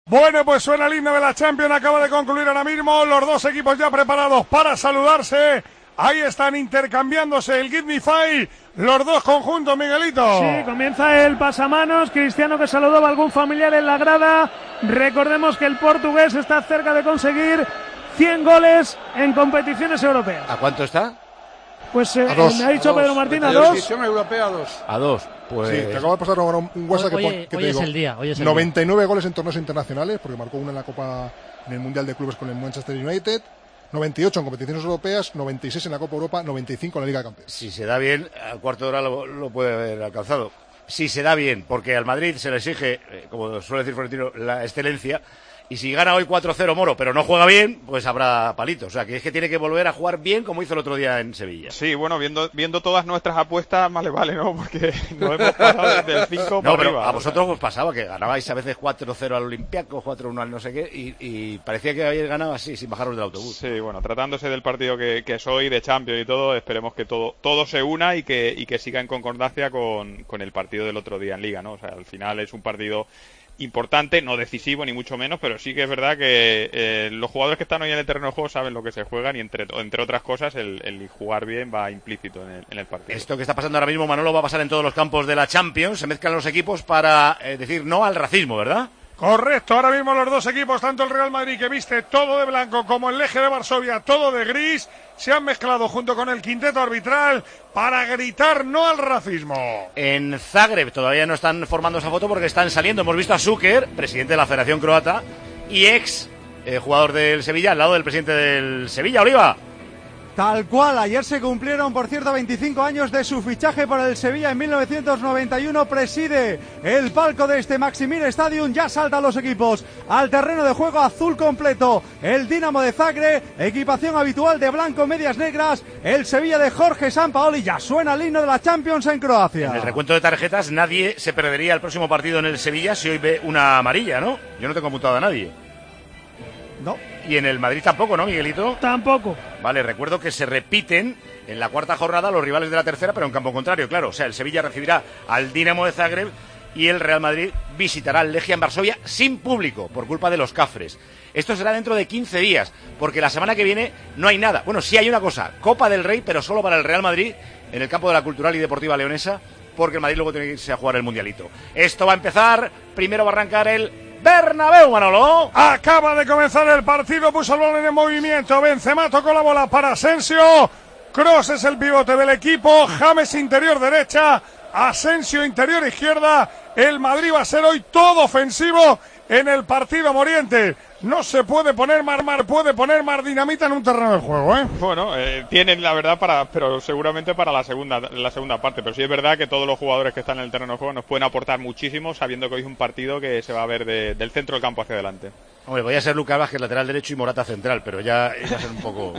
Bueno, pues suena el himno de la Champions, acaba de concluir ahora mismo, los dos equipos ya preparados para saludarse, ahí están intercambiándose el Give Me Five, los dos conjuntos, Miguelito. Sí, comienza el pasamanos, Cristiano que saludaba a algún familiar en la grada, recordemos que el portugués está cerca de conseguir 100 goles en competiciones europeas. ¿A cuánto está? Pues me ha dicho Pedro Martín a 2. Competición europea a 2. A 2. Pues... Sí, te acabo de pasar un WhatsApp hoy te digo, es el día. 99 goles en torneos internacionales, porque marcó uno en la Copa, en el Mundial de Clubes con el Manchester United, 98 en competiciones europeas, 96 en la Copa Europa, 95 en la Liga de Campeones. Si se da bien, al cuarto de hora lo puede haber alcanzado. Si se da bien, porque al Madrid se le exige, como suele decir Florentino, la excelencia. Y si gana hoy 4-0 Moro, pero no juega bien, pues habrá palitos. O sea, que es que tiene que volver a jugar bien como hizo el otro día en Sevilla. Sí, bueno, viendo todas nuestras apuestas, más le vale, ¿no? Porque nos hemos pasado desde el 5 para pero arriba. A vosotros os pasaba que ganabais a veces 4-0 al Olympiacos, 4-1 al no sé qué, y parecía que habíais ganado así, sin bajaros del autobús. Sí, bueno, tratándose del partido que es hoy, de Champions y todo, esperemos que todo se una y que siga en concordancia con el partido del otro día en Liga, ¿no? O sea, al final es un partido importante, no decisivo ni mucho menos, pero sí que es verdad que los jugadores que están hoy en el terreno de juego saben lo que se juegan y entre otras cosas el jugar bien va implícito en el partido. Esto que está pasando ahora mismo, Manolo, va a pasar en todos los campos de la Champions, se mezclan los equipos para decir no al racismo, ¿verdad? Correcto, ahora mismo los dos equipos, tanto el Real Madrid que viste todo de blanco como el Legia de Varsovia todo de gris, se han mezclado junto con el quinteto arbitral para gritar no al racismo. En Zagreb todavía no están formando esa foto porque están saliendo. Hemos visto a Šuker, presidente de la Federación Croata y ex jugador del Sevilla, al lado del presidente del Sevilla, Oliva. Tal cual, ayer se cumplieron, por cierto, 25 años de su fichaje por el Sevilla en 1991, preside el palco de este Maximir Stadium, ya saltan los equipos al terreno de juego azul completo, el Dinamo de Zagreb, equipación habitual de blanco, medias negras, el Sevilla de Jorge Sampaoli, ya suena el himno de la Champions en Croacia. En el recuento de tarjetas nadie se perdería el próximo partido en el Sevilla si hoy ve una amarilla, ¿no? Yo no tengo apuntado a nadie. No. Y en el Madrid tampoco, ¿no, Miguelito? Tampoco. Vale, recuerdo que se repiten en la cuarta jornada los rivales de la tercera, pero en campo contrario, claro. O sea, el Sevilla recibirá al Dinamo de Zagreb y el Real Madrid visitará al Legia en Varsovia sin público, por culpa de los cafres. Esto será dentro de 15 días, porque la semana que viene no hay nada. Bueno, sí hay una cosa, Copa del Rey, pero solo para el Real Madrid, en el campo de la Cultural y Deportiva Leonesa, porque el Madrid luego tiene que irse a jugar el Mundialito. Esto va a empezar, primero va a arrancar el Bernabéu, Manolo. Acaba de comenzar el partido, puso el balón en movimiento, Benzema tocó la bola para Asensio, Kroos es el pivote del equipo, James interior derecha, Asensio interior izquierda, el Madrid va a ser hoy todo ofensivo en el partido moriente. No se puede poner más dinamita en un terreno de juego, ¿eh? Bueno, tienen la verdad pero seguramente para la segunda parte, pero sí es verdad que todos los jugadores que están en el terreno de juego nos pueden aportar muchísimo, sabiendo que hoy es un partido que se va a ver del centro del campo hacia adelante. Hombre, voy a ser Lucas Vázquez lateral derecho y Morata central, pero ya va a ser un poco...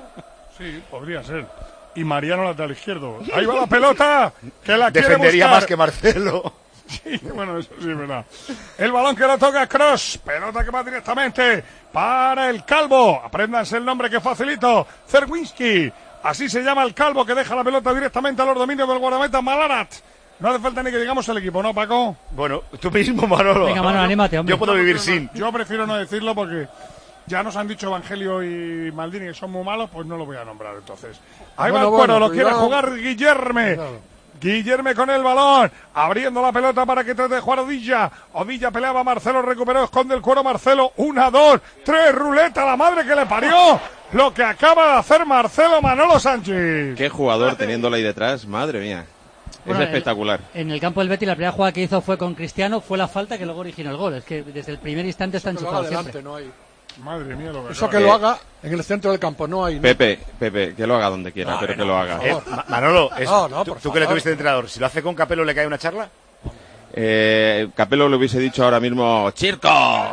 Sí, podría ser. Y Mariano lateral izquierdo. Ahí va la pelota, que la quiere defendería buscar. más que Marcelo. Sí, bueno, eso sí es verdad. El balón que lo toca Kroos, pelota que va directamente para el Calvo. Apréndanse el nombre que facilito, Zerwinski. Así se llama el Calvo, que deja la pelota directamente a los dominios del guardameta Malarat. No hace falta ni que digamos el equipo, ¿no, Paco? Bueno, tú mismo, Manolo. Venga, Manolo, anímate, hombre. Yo puedo vivir sin. Yo prefiero no decirlo porque ya nos han dicho Evangelio y Maldini que son muy malos, pues no lo voy a nombrar entonces. Ahí va el cuero, lo quiere jugar Guillerme. Guillerme con el balón, abriendo la pelota para que trate de jugar Odilla. Odilla peleaba, Marcelo recuperó, esconde el cuero Marcelo. 1, 2, 3, ruleta, la madre que le parió. Lo que acaba de hacer Marcelo Manolo Sánchez. Qué jugador teniéndolo ahí detrás, madre mía. Bueno, es espectacular. En el campo del Betis la primera jugada que hizo fue con Cristiano, fue la falta que luego originó el gol. Es que desde el primer instante está enchufado siempre. No hay. Madre mía, lo que eso que lo haga en el centro del campo, no hay. ¿no? Pepe, que lo haga donde quiera, pero que lo haga. Manolo, tú que le favor. tuviste de entrenador, si lo hace con Capello, ¿le cae una charla? Capello le hubiese dicho ahora mismo ¡Chirco!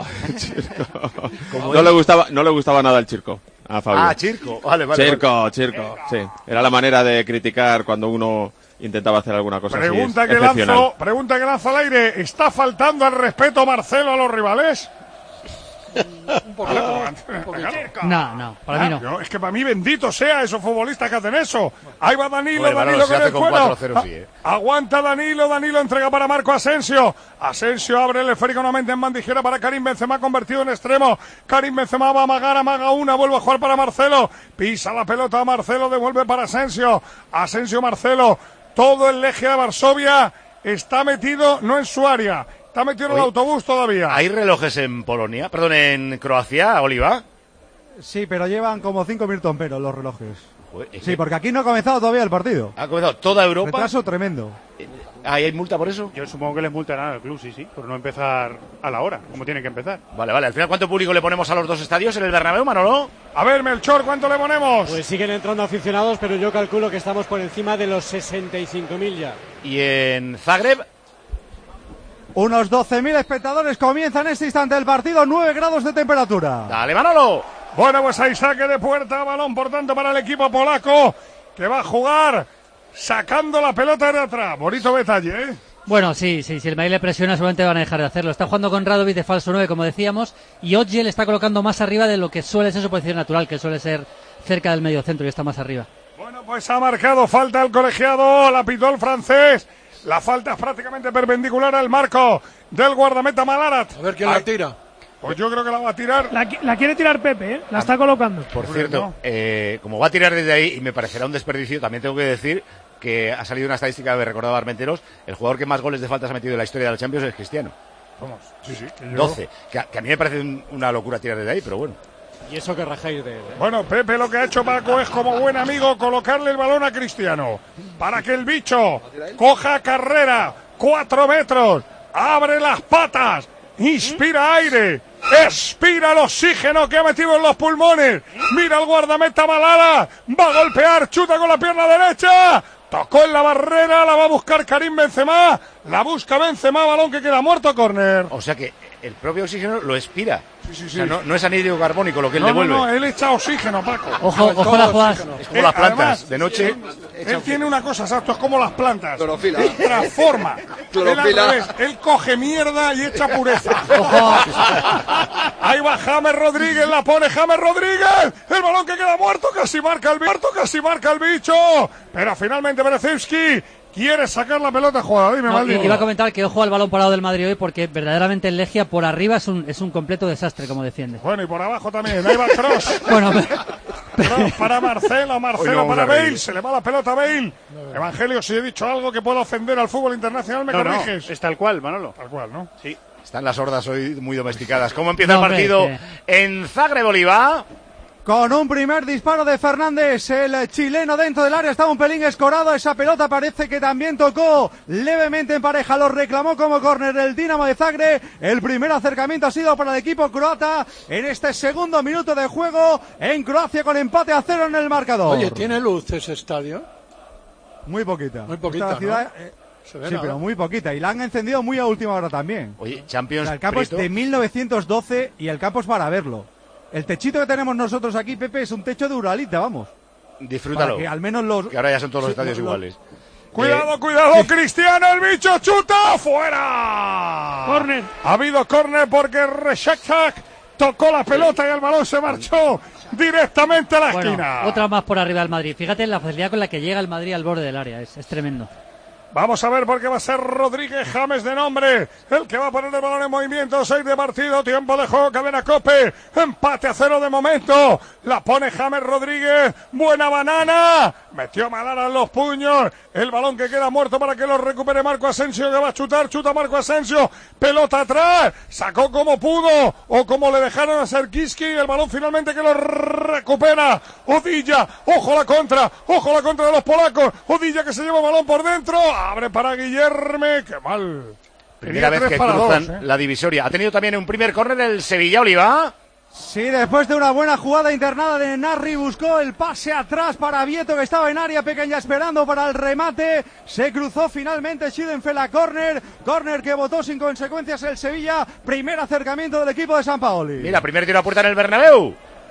No le gustaba nada el Chirco a Fabio. Ah, Chirco, vale. Chirco, sí. Era la manera de criticar cuando uno intentaba hacer alguna cosa pregunta así. Pregunta que lanza al aire. ¿Está faltando al respeto Marcelo a los rivales? Un poquito. No, para mí no. Es que para mí bendito sea esos futbolistas que hacen eso. Ahí va Danilo, Bueno, Danilo con el con cuero. 4-0, sí, Aguanta Danilo entrega para Marco Asensio. Asensio abre el esférico nuevamente en bandijera para Karim Benzema, convertido en extremo. Karim Benzema va a amaga una, vuelve a jugar para Marcelo. Pisa la pelota a Marcelo, devuelve para Asensio. Asensio, Marcelo. Todo el Legia de Varsovia está metido, no en su área. Está metido en el autobús todavía. ¿Hay relojes en en Croacia, Oliva? Sí, pero llevan como 5 minutos en pero los relojes. Joder, Sí, porque aquí no ha comenzado todavía el partido. ¿Ha comenzado toda Europa? Retraso tremendo. ¿Hay multa por eso? Yo supongo que les multarán al club, sí, por no empezar a la hora, como tiene que empezar. Vale. Al final, ¿cuánto público le ponemos a los dos estadios en el Bernabéu, Manolo? A ver, Melchor, ¿cuánto le ponemos? Pues siguen entrando aficionados, pero yo calculo que estamos por encima de los 65.000 ya. ¿Y en Zagreb? Unos 12.000 espectadores comienzan en este instante el partido, 9 grados de temperatura. Dale, Manolo. Bueno, pues hay saque de puerta, balón por tanto para el equipo polaco, que va a jugar sacando la pelota de atrás. Bonito detalle, ¿eh? Bueno, sí, si el Madrid le presiona seguramente van a dejar de hacerlo. Está jugando con Radovic de falso 9, como decíamos, y Odje le está colocando más arriba de lo que suele ser su posición natural, que suele ser cerca del medio centro y está más arriba. Bueno, pues ha marcado falta el colegiado, la pitó el francés. La falta es prácticamente perpendicular al marco del guardameta Malarat. A ver quién la tira. Pues yo creo que la va a tirar. La quiere tirar Pepe, ¿eh? La está colocando. Por cierto, como va a tirar desde ahí y me parecerá un desperdicio, también tengo que decir que ha salido una estadística que me recordaba Armenteros, el jugador que más goles de faltas ha metido en la historia de la Champions es Cristiano. Vamos, sí. 12, que a mí me parece una locura tirar desde ahí, pero bueno. Y eso que rajáis de él. Bueno, Pepe lo que ha hecho Paco es, como buen amigo, colocarle el balón a Cristiano para que el bicho coja carrera, 4 metros, abre las patas, inspira aire, expira el oxígeno que ha metido en los pulmones. Mira el guardameta Malala, va a golpear, chuta con la pierna derecha. Tocó en la barrera, la va a buscar Karim Benzema, la busca Benzema, balón que queda muerto, córner. O sea que el propio oxígeno lo expira. Sí. O sea, no es anhidro carbónico lo que él devuelve. No, él echa oxígeno, Paco. Ojo la jugada. Es como las plantas, además, de noche. Él tiene una cosa, exacto, es como las plantas. Clorofila. Él transforma. Clorofila. Él al revés, él coge mierda y echa pureza. Ahí va James Rodríguez, la pone James Rodríguez. El balón que queda muerto, casi marca el bicho. Pero finalmente Berezewski quiere sacar la pelota jugada. Dime, Maldini. Iba a comentar que ojo al balón parado del Madrid hoy, porque verdaderamente el Legia por arriba es un completo desastre como defiende. Bueno, y por abajo también. Ahí va Kroos. Bueno, Kroos para Marcelo para Bale. Se le va la pelota a Bale. Evangelio, si he dicho algo que pueda ofender al fútbol internacional, me corriges. Es tal cual, Manolo. Tal cual, ¿no? Sí. Están las hordas hoy muy domesticadas. ¿Cómo empieza el partido en Zagreb, Oliva? Con un primer disparo de Fernández, el chileno dentro del área, estaba un pelín escorado, esa pelota parece que también tocó levemente en pareja, lo reclamó como córner el Dinamo de Zagreb. El primer acercamiento ha sido para el equipo croata en este segundo minuto de juego en Croacia, con empate a 0 en el marcador. Oye, ¿tiene luz ese estadio? Muy poquita. Muy poquita, Esta ciudad, Se ve sí, nada. pero muy poquita, y la han encendido muy a última hora también. Oye, Champions. O sea, el campo Prieto. es de 1912 y el campo es para verlo. El techito que tenemos nosotros aquí, Pepe, es un techo de Uralita, vamos. Disfrútalo. Para que al menos los... Que ahora ya son todos los estadios iguales. Cuidado, Cristiano, el bicho chuta, fuera. Córner. Ha habido córner porque Reshak tocó la pelota y el balón se marchó directamente a la esquina. Otra más por arriba del Madrid. Fíjate la facilidad con la que llega el Madrid al borde del área, es tremendo. Vamos a ver por qué va a ser Rodríguez James de nombre, el que va a poner el balón en movimiento. 6 de partido, tiempo de juego, cadena Cope, empate a 0 de momento. La pone James Rodríguez, buena banana, metió Malara en los puños. El balón que queda muerto para que lo recupere Marco Asensio, que va a chuta Marco Asensio, pelota atrás, sacó como pudo o como le dejaron a Serkiski. El balón finalmente que lo recupera Odilla. Ojo la contra de los polacos. Odilla que se lleva el balón por dentro. Abre para Guillerme, qué mal. Primera vez que cruzan la divisoria. Ha tenido también un primer córner del Sevilla, Oliva. Sí, después de una buena jugada internada de Narri, buscó el pase atrás para Vieto, que estaba en área pequeña esperando para el remate. Se cruzó finalmente Schiedenfeld a córner que votó sin consecuencias el Sevilla. Primer acercamiento del equipo de Sampaoli. Mira, primer tiro a puerta en el Bernabéu.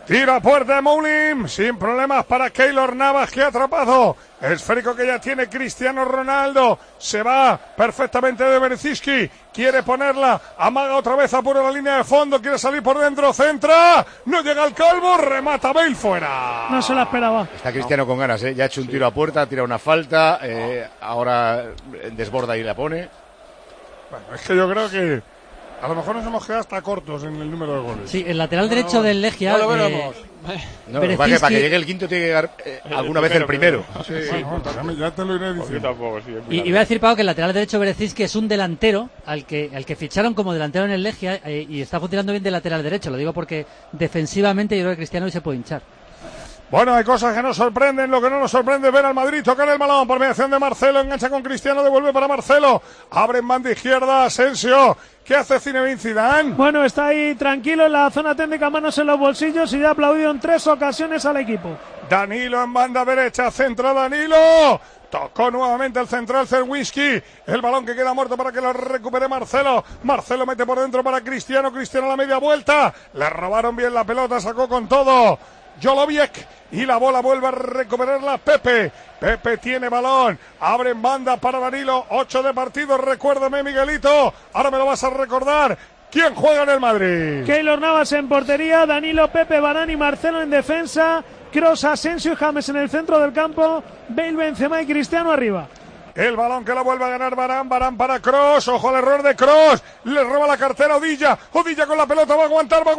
Tira a puerta de Moulim, sin problemas para Keylor Navas, que ha atrapado. Esférico que ya tiene Cristiano Ronaldo. Se va perfectamente de Berezinski. Quiere ponerla, amaga otra vez, apura la línea de fondo, quiere salir por dentro, centra. No llega al calvo, remata Bale fuera. No se la esperaba. Está Cristiano con ganas, ya ha hecho un tiro a puerta, ha tirado una falta, ahora desborda y la pone. Bueno, es que yo creo que a lo mejor nos hemos quedado hasta cortos en el número de goles. Sí, el lateral derecho del Legia. No lo veremos. No, para que llegue el quinto tiene que llegar alguna vez el primero. Sí, bueno, ya te lo iré diciendo. Y iba a decir, Pau, que el lateral derecho Berezinski es un delantero al que ficharon como delantero en el Legia y está funcionando bien de lateral derecho. Lo digo porque defensivamente yo creo que Cristiano hoy se puede hinchar. Bueno, hay cosas que nos sorprenden. Lo que no nos sorprende es ver al Madrid tocar el balón por mediación de Marcelo. Engancha con Cristiano, devuelve para Marcelo. Abre en banda izquierda Asensio. ¿Qué hace Zinedine Zidane? Bueno, está ahí tranquilo en la zona técnica, manos en los bolsillos y ha aplaudido en 3 ocasiones al equipo. Danilo en banda derecha, centra Danilo. Tocó nuevamente el central Zerwinski. El balón que queda muerto para que lo recupere Marcelo. Marcelo mete por dentro para Cristiano. Cristiano a la media vuelta. Le robaron bien la pelota, sacó con todo Joloviec y la bola vuelve a recuperarla Pepe. Pepe tiene balón, abre en banda para Danilo, 8 de partido, recuérdame Miguelito, ahora me lo vas a recordar. ¿Quién juega en el Madrid? Keylor Navas en portería, Danilo, Pepe, Varane y Marcelo en defensa, Kroos, Asensio y James en el centro del campo, Bale, Benzema y Cristiano arriba. El balón que la vuelve a ganar Varane para Kroos. Ojo al error de Kroos. Le roba la cartera a Odilla. Odilla con la pelota. Va a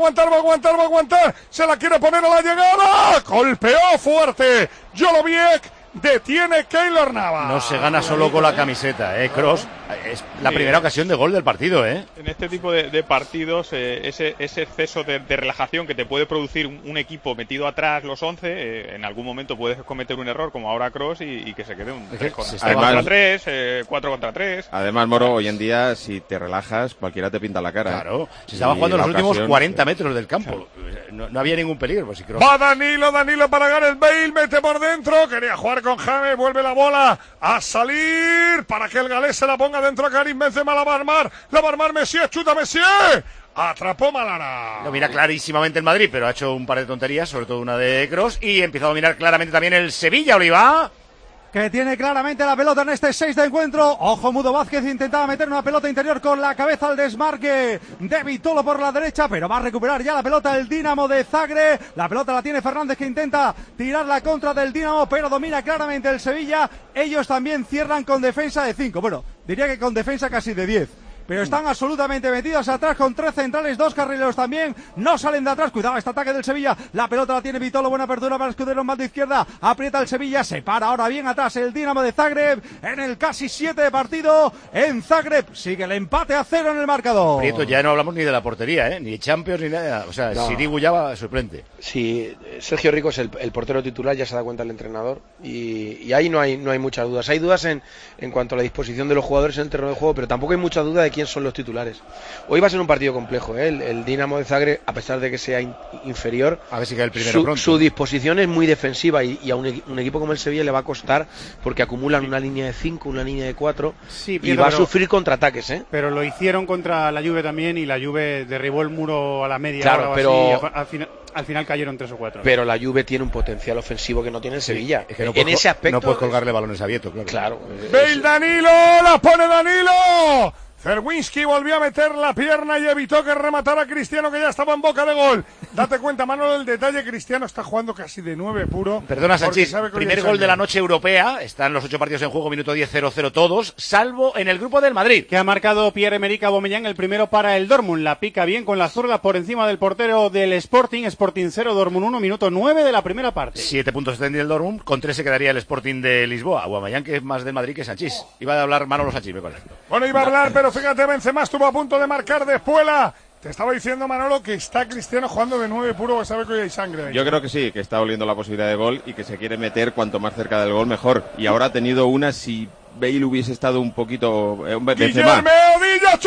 aguantar. Se la quiere poner a la llegada. Golpeó fuerte. Joloviec. Detiene Keylor Navas. No se gana solo con la camiseta, Kroos. Es la primera ocasión de gol del partido, En este tipo de partidos, ese exceso de relajación que te puede producir un equipo metido atrás los 11, en algún momento puedes cometer un error como ahora Kroos y que se quede un 3 contra 3, 4 contra 3. Además, Moro, hoy en día, si te relajas, cualquiera te pinta la cara. Claro, se estaba jugando los últimos 40 metros del campo. No había ningún peligro. Pues, Kroos... Va Danilo para Gareth Bale, mete por dentro, quería jugar con James, vuelve la bola a salir para que el galés se la ponga dentro a Karim Benzema, la va a armar Messier, chuta Messier, atrapó Malara. Lo mira clarísimamente el Madrid, pero ha hecho un par de tonterías, sobre todo una de Kroos, y empieza a dominar claramente también el Sevilla, Oliva. Que tiene claramente la pelota en este 6 de encuentro. Ojo, Mudo Vázquez intentaba meter una pelota interior con la cabeza al desmarque de Vitolo por la derecha, pero va a recuperar ya la pelota el Dinamo de Zagreb. La pelota la tiene Fernández, que intenta tirar la contra del Dinamo, pero domina claramente el Sevilla. Ellos también cierran con defensa de 5. Bueno, diría que con defensa casi de 10. Pero están absolutamente metidos atrás con 3 centrales, 2 carrileros también, no salen de atrás. Cuidado, este ataque del Sevilla, la pelota la tiene Vitolo, buena apertura para Escudero en banda izquierda, aprieta el Sevilla, se para ahora bien atrás el Dinamo de Zagreb, en el casi 7 de partido, en Zagreb, sigue el empate a 0 en el marcador. Prieto, ya no hablamos ni de la portería, ni de Champions ni nada, o sea, no. Sirigu ya va sorprendente. Sí, Sergio Rico es el portero titular, ya se da cuenta el entrenador, y ahí no hay muchas dudas. Hay dudas en cuanto a la disposición de los jugadores en el terreno de juego, pero tampoco hay mucha duda de quién son los titulares. Hoy va a ser un partido complejo, el Dinamo de Zagreb, a pesar de que sea inferior, a ver si cae el primero pronto. Su disposición es muy defensiva y a un equipo como el Sevilla le va a costar, porque acumulan una línea de 5, una línea de 4, sí, y va a sufrir contraataques, Pero lo hicieron contra la Juve también, y la Juve derribó el muro a la media hora, pero así, al final cayeron 3 o 4. Pero la Juve tiene un potencial ofensivo que no tiene el Sevilla. Es que en ese aspecto no puedes colgarle balones abiertos, claro. Bale, Danilo, la pone Danilo. Zerwinski volvió a meter la pierna y evitó que rematara a Cristiano, que ya estaba en boca de gol. Date cuenta, Manolo, del detalle. Cristiano está jugando casi de 9 puro. Perdona, Sánchez, primer gol de la noche europea. Están los 8 partidos en juego, minuto 10, 0-0 todos, salvo en el grupo del Madrid. Que ha marcado Pierre-Emerick Aubameyang, el primero para el Dortmund. La pica bien con la zurda por encima del portero del Sporting 0, Dortmund 1, minuto 9 de la primera parte. 7 puntos tendría el Dortmund, con 3 se quedaría el Sporting de Lisboa. Aubameyang, que es más del Madrid que Sánchez. Iba a hablar Manolo Sánchez, me parece. Bueno, iba a hablar, pero fíjate, Benzema estuvo a punto de marcar de Espuela. Te estaba diciendo, Manolo, que está Cristiano jugando de 9 puro, que sabe que hoy hay sangre ahí. Yo creo que sí, que está oliendo la posibilidad de gol y que se quiere meter cuanto más cerca del gol mejor. Y ahora ha tenido una, si Bale hubiese estado un poquito... Guillermo Odilla,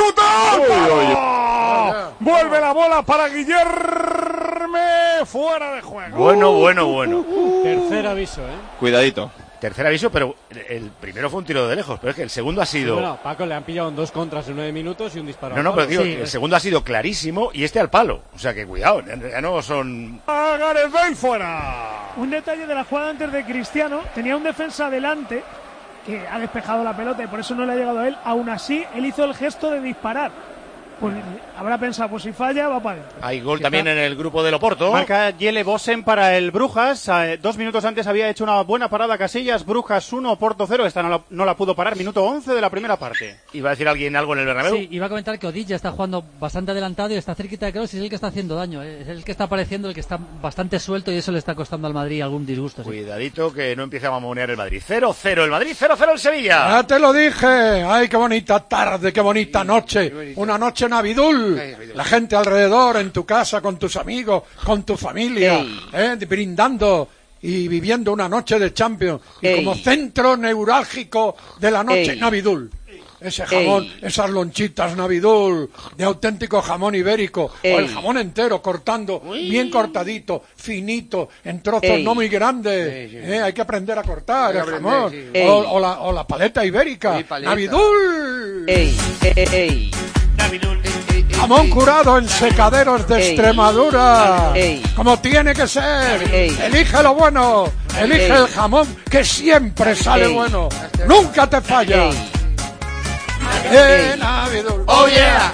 chuta. Vuelve la bola para Guillermo, fuera de juego. Bueno. Tercer aviso, Cuidadito. tercer aviso, pero el primero fue un tiro de lejos, pero es que el segundo ha sido... Bueno, Paco, le han pillado 2 contras en 9 minutos y un disparo. No, pero digo, el segundo ha sido clarísimo y este al palo. O sea que cuidado, ya no son... ¡A Gareth Bale fuera! Un detalle de la jugada antes de Cristiano, tenía un defensa adelante que ha despejado la pelota y por eso no le ha llegado a él. Aún así, él hizo el gesto de disparar. Pues habrá pensado, pues si falla, va para adentro. Hay gol también en el grupo del Oporto. Marca Jelle Bosen para el Brujas. 2 minutos antes había hecho una buena parada Casillas. Brujas 1, Oporto 0. Esta no la pudo parar. Minuto 11 de la primera parte. ¿Iba a decir alguien algo en el Bernabéu? Sí, iba a comentar que Odilla está jugando bastante adelantado y está cerquita de Kroos y es el que está haciendo daño. Es el que está apareciendo, el que está bastante suelto y eso le está costando al Madrid algún disgusto. Sí. Cuidadito que no empiece a mamonear el Madrid. 0-0 el Madrid, 0-0 el Sevilla. Ya te lo dije. Ay, qué bonita tarde, qué bonita noche. Una noche navidul. La gente alrededor, en tu casa, con tus amigos, con tu familia, brindando y viviendo una noche de Champions. Y como centro neurálgico de la noche, Navidul. Ese jamón, esas lonchitas Navidul, de auténtico jamón ibérico, o el jamón entero, cortando, bien cortadito, finito, en trozos no muy grandes. Hay que aprender a cortar el jamón. O la paleta ibérica. Navidul. Jamón curado en secaderos de Extremadura. Como tiene que ser. Elige lo bueno. Elige el jamón que siempre sale bueno. Nunca te falla. Navidul. Oh yeah.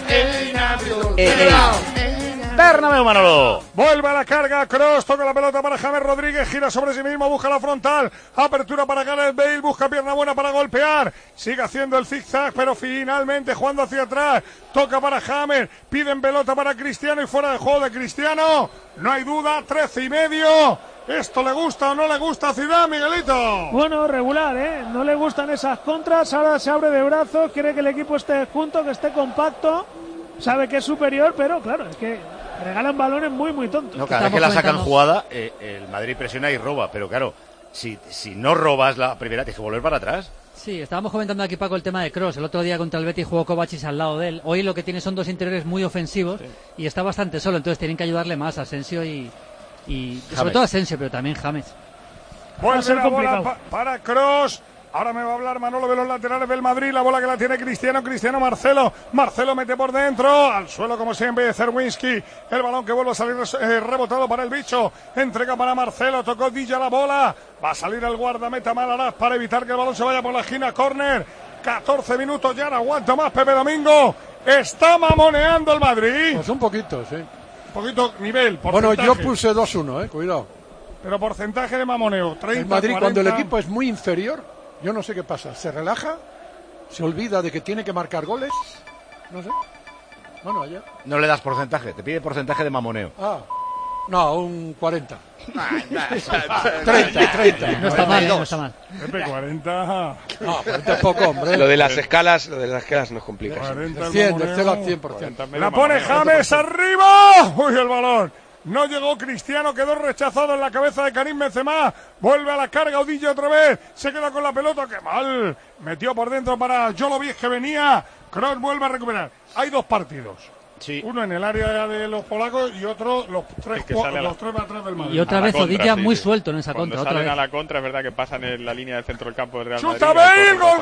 Bernabéu, Manolo. Vuelve a la carga, Kroos, toca la pelota para James Rodríguez, gira sobre sí mismo, busca la frontal, apertura para Gareth Bale, busca pierna buena para golpear, sigue haciendo el zigzag, pero finalmente jugando hacia atrás, toca para James, piden pelota para Cristiano y fuera de juego de Cristiano, no hay duda, 13:30. ¿Esto le gusta o no le gusta a Zidane, Miguelito? Bueno, regular, no le gustan esas contras, ahora se abre de brazos, quiere que el equipo esté junto, que esté compacto, sabe que es superior, pero claro, es que regalan balones muy, muy tontos. No, cada vez que la sacan jugada, el Madrid presiona y roba, pero claro, si no robas la primera, tienes que volver para atrás. Sí, estábamos comentando aquí, Paco, el tema de Kroos. El otro día contra el Betis jugó Kovacic al lado de él. Hoy lo que tiene son 2 interiores muy ofensivos y está bastante solo, entonces tienen que ayudarle más a Asensio y sobre todo a Asensio, pero también James. Puede ser la bola para Kroos. Ahora me va a hablar Manolo de los laterales del Madrid. La bola que la tiene Cristiano Marcelo. Marcelo mete por dentro. Al suelo como siempre Zerwinski. El balón que vuelve a salir rebotado para el bicho. Entrega para Marcelo. Tocó Dilla la bola. Va a salir el guardameta Malaraz para evitar que el balón se vaya por la esquina. Córner. 14 minutos ya. No aguanta más Pepe Domingo. Está mamoneando el Madrid. Pues un poquito, sí. Un poquito nivel. Bueno, yo puse 2-1, cuidado. Pero porcentaje de mamoneo. 30, el Madrid 40. Cuando el equipo es muy inferior. Yo no sé qué pasa, se relaja, se olvida de que tiene que marcar goles, no sé. Bueno, ayer. No le das porcentaje, te pide porcentaje de mamoneo. No, un 40. 30. No está mal, no está mal. 40. No, 40 es poco, hombre. Lo de las escalas nos complica. 40 100, del 0 al 100%. La pone James arriba. Uy, el balón. No llegó Cristiano, quedó rechazado en la cabeza de Karim Benzema. Vuelve a la carga Odilla otra vez. Se queda con la pelota, qué mal. Metió por dentro para Jolovic que venía. Kroos vuelve a recuperar. Hay 2 partidos. Sí. Uno en el área de los polacos y otro los tres atrás del Madrid. Y otra vez Odilla muy suelto en esa contra. Cuando salen a la contra es verdad que pasan en la línea del centro del campo del Real Madrid. ¡Chuta Bale! ¡Gol!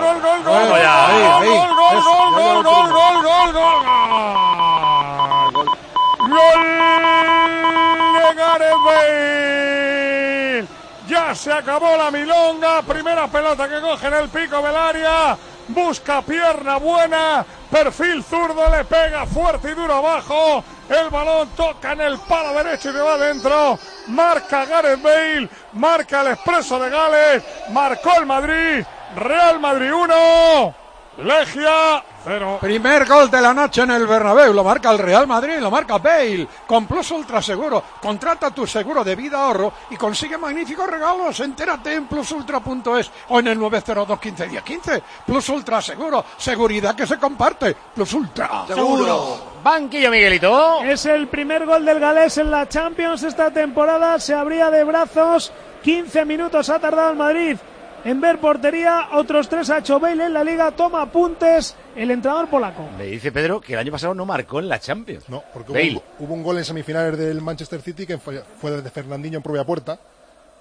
¡Gol de Gareth Bale! Ya se acabó la milonga. Primera pelota que coge en el pico del área. Busca pierna buena. Perfil zurdo, le pega fuerte y duro abajo. El balón toca en el palo derecho y se va adentro. Marca Gareth Bale. Marca el Expreso de Gales. Marcó el Madrid. Real Madrid 1. Legia 0. Primer gol de la noche en el Bernabéu, lo marca el Real Madrid, lo marca Bale, con Plus Ultra Seguro. Contrata tu seguro de vida ahorro y consigue magníficos regalos. Entérate en plusultra.es o en el 902 15 10 15. Plus Ultra Seguro, seguridad que se comparte. Plus Ultra Seguro. Banquillo, Miguelito. Es el primer gol del galés en la Champions esta temporada, se abría de brazos. 15 minutos ha tardado el Madrid en ver portería, otros 3 ha hecho Bale en la Liga, toma apuntes el entrenador polaco. Me dice Pedro que el año pasado no marcó en la Champions. No, porque hubo un gol en semifinales del Manchester City que fue de Fernandinho en propia puerta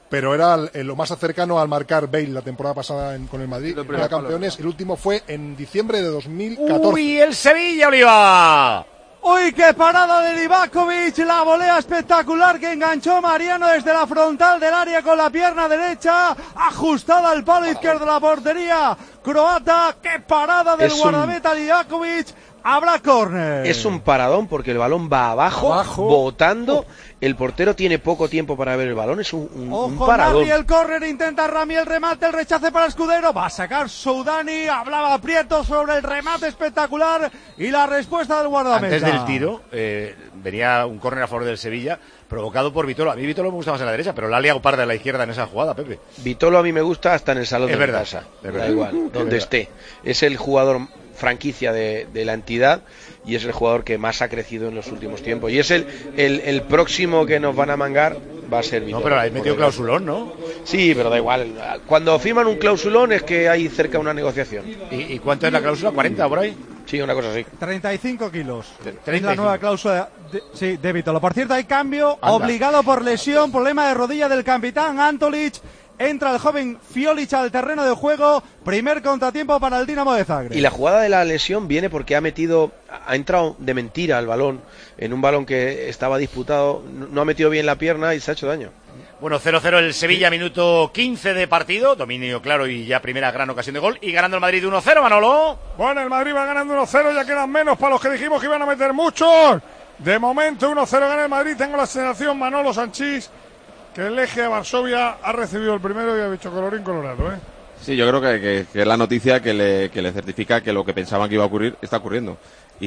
pero era lo más cercano al marcar Bale la temporada pasada con el Madrid. Era campeones. El último fue en diciembre de 2014. ¡Uy, el Sevilla, Oliva! ¡Uy, qué parada de Livakovic! La volea espectacular que enganchó Mariano desde la frontal del área con la pierna derecha, ajustada al palo izquierdo de la portería croata. ¡Qué parada del guardameta Livakovic! Habrá córner. Es un paradón porque el balón va abajo. Botando. El portero tiene poco tiempo para ver el balón. Es un paradón. Rami, el córner, intenta Rami el remate, el rechace para Escudero. Va a sacar Soudani. Hablaba Prieto sobre el remate espectacular y la respuesta del guardameta. Antes del tiro venía un córner a favor del Sevilla provocado por Vitolo. A mí Vitolo me gusta más en la derecha, pero la ha liado parda en la izquierda en esa jugada, Pepe. Vitolo a mí me gusta hasta en el salón de casa. Da igual, donde esté. Es el jugador franquicia de la entidad y es el jugador que más ha crecido en los últimos tiempos y es el próximo que nos van a mangar va a ser Vitolo. No, pero hay metido clausulón, ¿no? Sí, pero da igual. Cuando firman un clausulón es que hay cerca una negociación. ¿Y cuánto es la cláusula? ¿40 por ahí? Sí, una cosa así. 35 kilos. 35. Es la nueva cláusula de Vitolo. Por cierto, hay cambio obligado por lesión, problema de rodilla del capitán Antolic. Entra el joven Fiolic al terreno de juego. Primer contratiempo para el Dinamo de Zagreb. Y la jugada de la lesión viene porque ha entrado de mentira al balón, en un balón que estaba disputado, no ha metido bien la pierna y se ha hecho daño. Bueno, 0-0 el Sevilla, minuto 15 de partido, dominio claro y ya primera gran ocasión de gol, y ganando el Madrid 1-0, Manolo. Bueno, el Madrid va ganando 1-0, ya quedan menos para los que dijimos que iban a meter muchos. De momento 1-0 gana el Madrid, tengo la sensación, Manolo Sanchís, que el Legia Varsovia ha recibido el primero y ha dicho colorín colorado, ¿eh? Sí, yo creo que es la noticia que le certifica que lo que pensaban que iba a ocurrir está ocurriendo.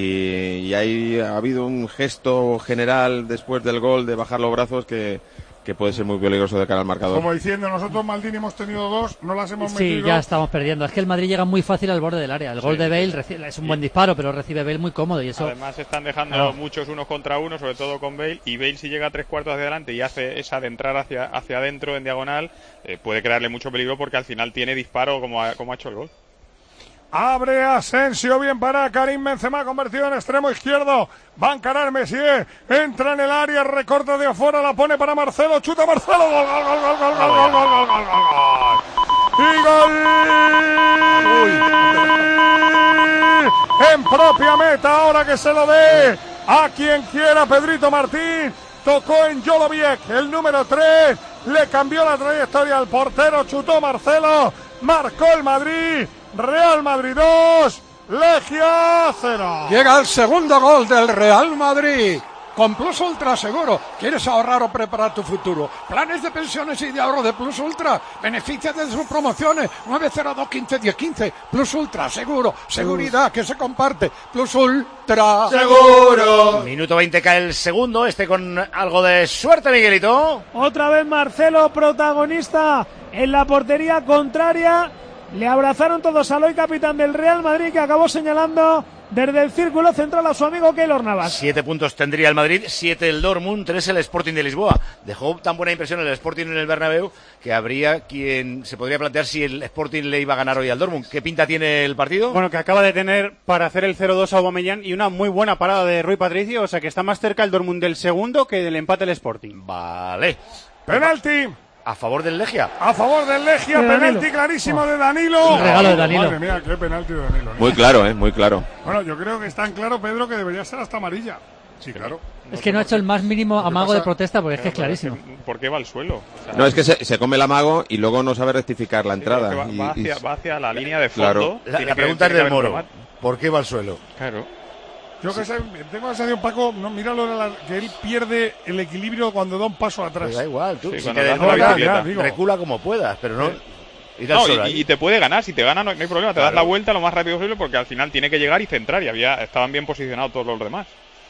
Y ahí ha habido un gesto general después del gol de bajar los brazos que puede ser muy peligroso de cara al marcador. Como diciendo, nosotros Maldini hemos tenido dos, no las hemos metido. Sí, ya estamos perdiendo. Es que el Madrid llega muy fácil al borde del área. El gol de Bale es un buen disparo, pero recibe Bale muy cómodo y eso. Además están dejando muchos unos contra uno, sobre todo con Bale, y Bale si llega a 3/4 hacia adelante y hace esa de entrar hacia adentro en diagonal, puede crearle mucho peligro porque al final tiene disparo como ha hecho el gol. Abre Asensio, bien para Karim Benzema, convertido en extremo izquierdo. Va a encarar Messier, entra en el área, recorta de afuera, la pone para Marcelo, chuta Marcelo, gol, gol, gol, gol, gol, gol, gol, gol, gol, gol, gol. Y gol. En propia meta, ahora que se lo dé a quien quiera, Pedrito Martín. Tocó en Joloviec, el número 3, le cambió la trayectoria al portero, chutó Marcelo, marcó el Madrid. Real Madrid 2, Legia 0. Llega el segundo gol del Real Madrid. Con Plus Ultra seguro. ¿Quieres ahorrar o preparar tu futuro? Planes de pensiones y de ahorro de Plus Ultra. Beneficios de sus promociones. 902-15-10-15. Plus Ultra seguro. Seguridad que se comparte. Plus Ultra seguro. Minuto 20 cae el segundo. Con algo de suerte, Miguelito. Otra vez Marcelo, protagonista en la portería contraria. Le abrazaron todos a Loy, capitán del Real Madrid, que acabó señalando desde el círculo central a su amigo Keylor Navas. 7 puntos tendría el Madrid, 7 el Dortmund, 3 el Sporting de Lisboa. Dejó tan buena impresión el Sporting en el Bernabéu que habría quien se podría plantear si el Sporting le iba a ganar hoy al Dortmund. ¿Qué pinta tiene el partido? Bueno, que acaba de tener para hacer el 0-2 a Aubameyang y una muy buena parada de Rui Patricio, o sea que está más cerca el Dortmund del segundo que del empate el Sporting. Vale. Penalti. A favor del Legia. A favor del Legia, penalti clarísimo de Danilo. Un regalo de Danilo. Madre mía, qué penalti de Danilo. Muy claro, muy claro. Bueno, yo creo que es tan claro, Pedro, que debería ser hasta amarilla. Sí, claro. Es que no ha hecho el más mínimo amago de protesta porque es que es clarísimo. ¿Por qué va al suelo? O sea, no, es que se come el amago y luego no sabe rectificar la entrada. Va hacia la línea de fondo. Claro. La pregunta es del Moro. ¿Por qué va al suelo? Claro. Yo que tengo la sensación, Paco, no, míralo, que él pierde el equilibrio cuando da un paso atrás. Pues da igual, tú. Sí, si te recula como puedas, pero no... Y te puede ganar, si te gana no hay problema, te das la vuelta lo más rápido posible porque al final tiene que llegar y centrar y estaban bien posicionados todos los demás.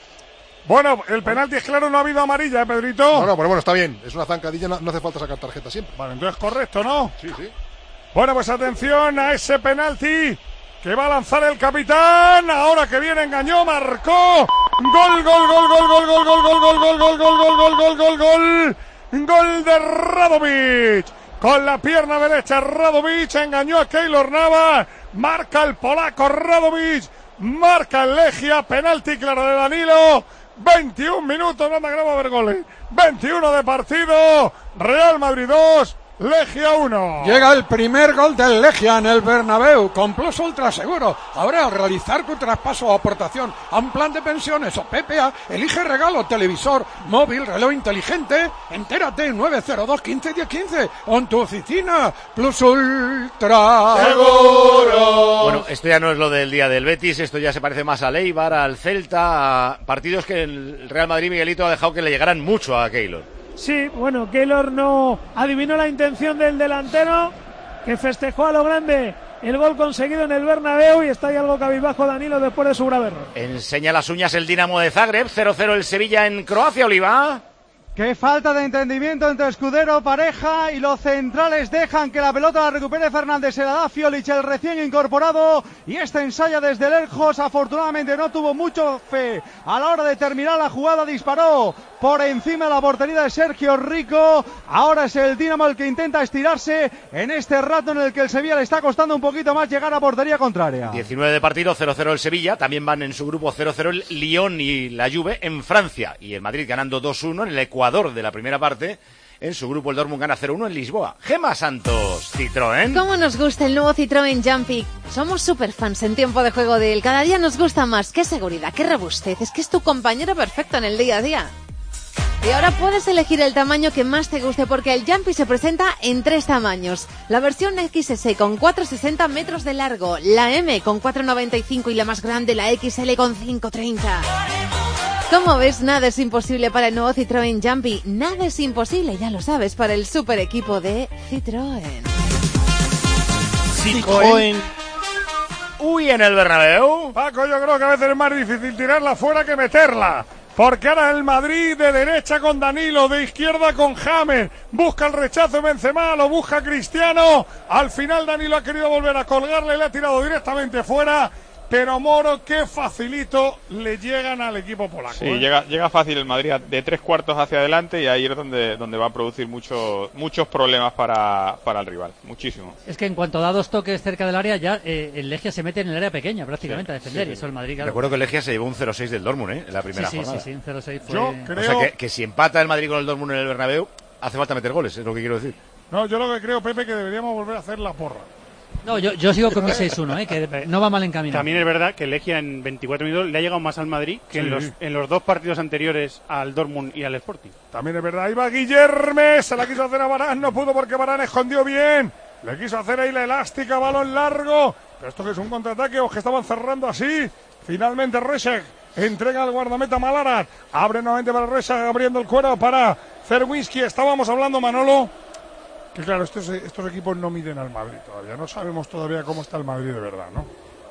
Bueno, el penalti es claro, no ha habido amarilla, Pedrito. No, pero bueno, está bien, es una zancadilla, no hace falta sacar tarjeta siempre. Vale, entonces correcto, ¿no? Sí. Bueno, pues atención a ese penalti que va a lanzar el capitán, ahora que viene engañó, marcó, gol de Radovic, con la pierna derecha Radovic, engañó a Keylor Navas, marca el polaco Radovic, marca el Legia, penalti claro de Danilo, 21 minutos, anda que no va a haber goles. 21 de partido, Real Madrid 2, Legia 1. Llega el primer gol del Legia en el Bernabéu, con Plus Ultra Seguro. Ahora, al realizar tu traspaso o aportación a un plan de pensiones o PPA, elige regalo, televisor, móvil, reloj inteligente. Entérate, 902 15 10 15, o en tu oficina. Plus Ultra Seguro. Bueno, esto ya no es lo del día del Betis, esto ya se parece más al Eibar, al Celta, a partidos que el Real Madrid, Miguelito, ha dejado que le llegaran mucho a Keylor. Sí, bueno, Keylor no adivinó la intención del delantero, que festejó a lo grande el gol conseguido en el Bernabéu, y está ahí algo cabizbajo Danilo después de su grave error. Enseña las uñas el Dinamo de Zagreb, 0-0 el Sevilla en Croacia, Oliva. Qué falta de entendimiento entre Escudero, Pareja y los centrales. Dejan que la pelota la recupere Fernández, se la da Fiolic, el recién incorporado, y este ensaya desde lejos. Afortunadamente no tuvo mucho fe a la hora de terminar la jugada, disparó por encima de la portería de Sergio Rico. Ahora es el Dinamo el que intenta estirarse en este rato en el que el Sevilla le está costando un poquito más llegar a portería contraria. 19 de partido, 0-0 el Sevilla. También van en su grupo 0-0 el Lyon y la Juve en Francia. Y el Madrid ganando 2-1 en el Ecuador de la primera parte. En su grupo el Dortmund gana 0-1 en Lisboa. Gema Santos, Citroën. ¿Cómo nos gusta el nuevo Citroën Jumpy? Somos super fans en tiempo de juego de él. Cada día nos gusta más. Qué seguridad, qué robustez. Es que es tu compañero perfecto en el día a día. Y ahora puedes elegir el tamaño que más te guste, porque el Jumpy se presenta en 3 tamaños. La versión XS con 4,60 metros de largo, la M con 4,95 y la más grande, la XL con 5,30. Como ves, nada es imposible para el nuevo Citroën Jumpy. Nada es imposible, ya lo sabes, para el super equipo de Citroën. Citroën. Uy, en el Bernabéu. Paco, yo creo que a veces es más difícil tirarla fuera que meterla. Porque ahora el Madrid de derecha con Danilo, de izquierda con James. Busca el rechazo Benzema, lo busca Cristiano. Al final Danilo ha querido volver a colgarle, le ha tirado directamente fuera. Pero Moro, qué facilito le llegan al equipo polaco. Sí, llega fácil el Madrid de 3/4 hacia adelante, y ahí es donde va a producir muchos problemas para el rival, muchísimo. Es que en cuanto da 2 toques cerca del área, ya el Legia se mete en el área pequeña prácticamente, sí, a defender, sí. Y eso el Madrid... Claro. Recuerdo que el Legia se llevó un 0-6 del Dortmund, en la primera jornada. Sí, un 0-6 fue... Yo creo... O sea, que si empata el Madrid con el Dortmund en el Bernabéu, hace falta meter goles, es lo que quiero decir. No, yo lo que creo, Pepe, que deberíamos volver a hacer la porra. No, yo sigo con mi 6-1, que no va mal encaminado. También es verdad que el Legia en 24 minutos le ha llegado más al Madrid que en los 2 partidos anteriores al Dortmund y al Sporting. También es verdad, ahí va Guillerme, se la quiso hacer a Varane, no pudo porque Varane escondió bien. Le quiso hacer ahí la elástica, balón largo. Pero esto que es un contraataque, o que estaban cerrando así. Finalmente Rešek entrega al guardameta Malarat. Abre nuevamente para Rešek, abriendo el cuero para Zerwinski. Estábamos hablando, Manolo, que claro, estos equipos no miden al Madrid todavía. No sabemos todavía cómo está el Madrid de verdad, ¿no?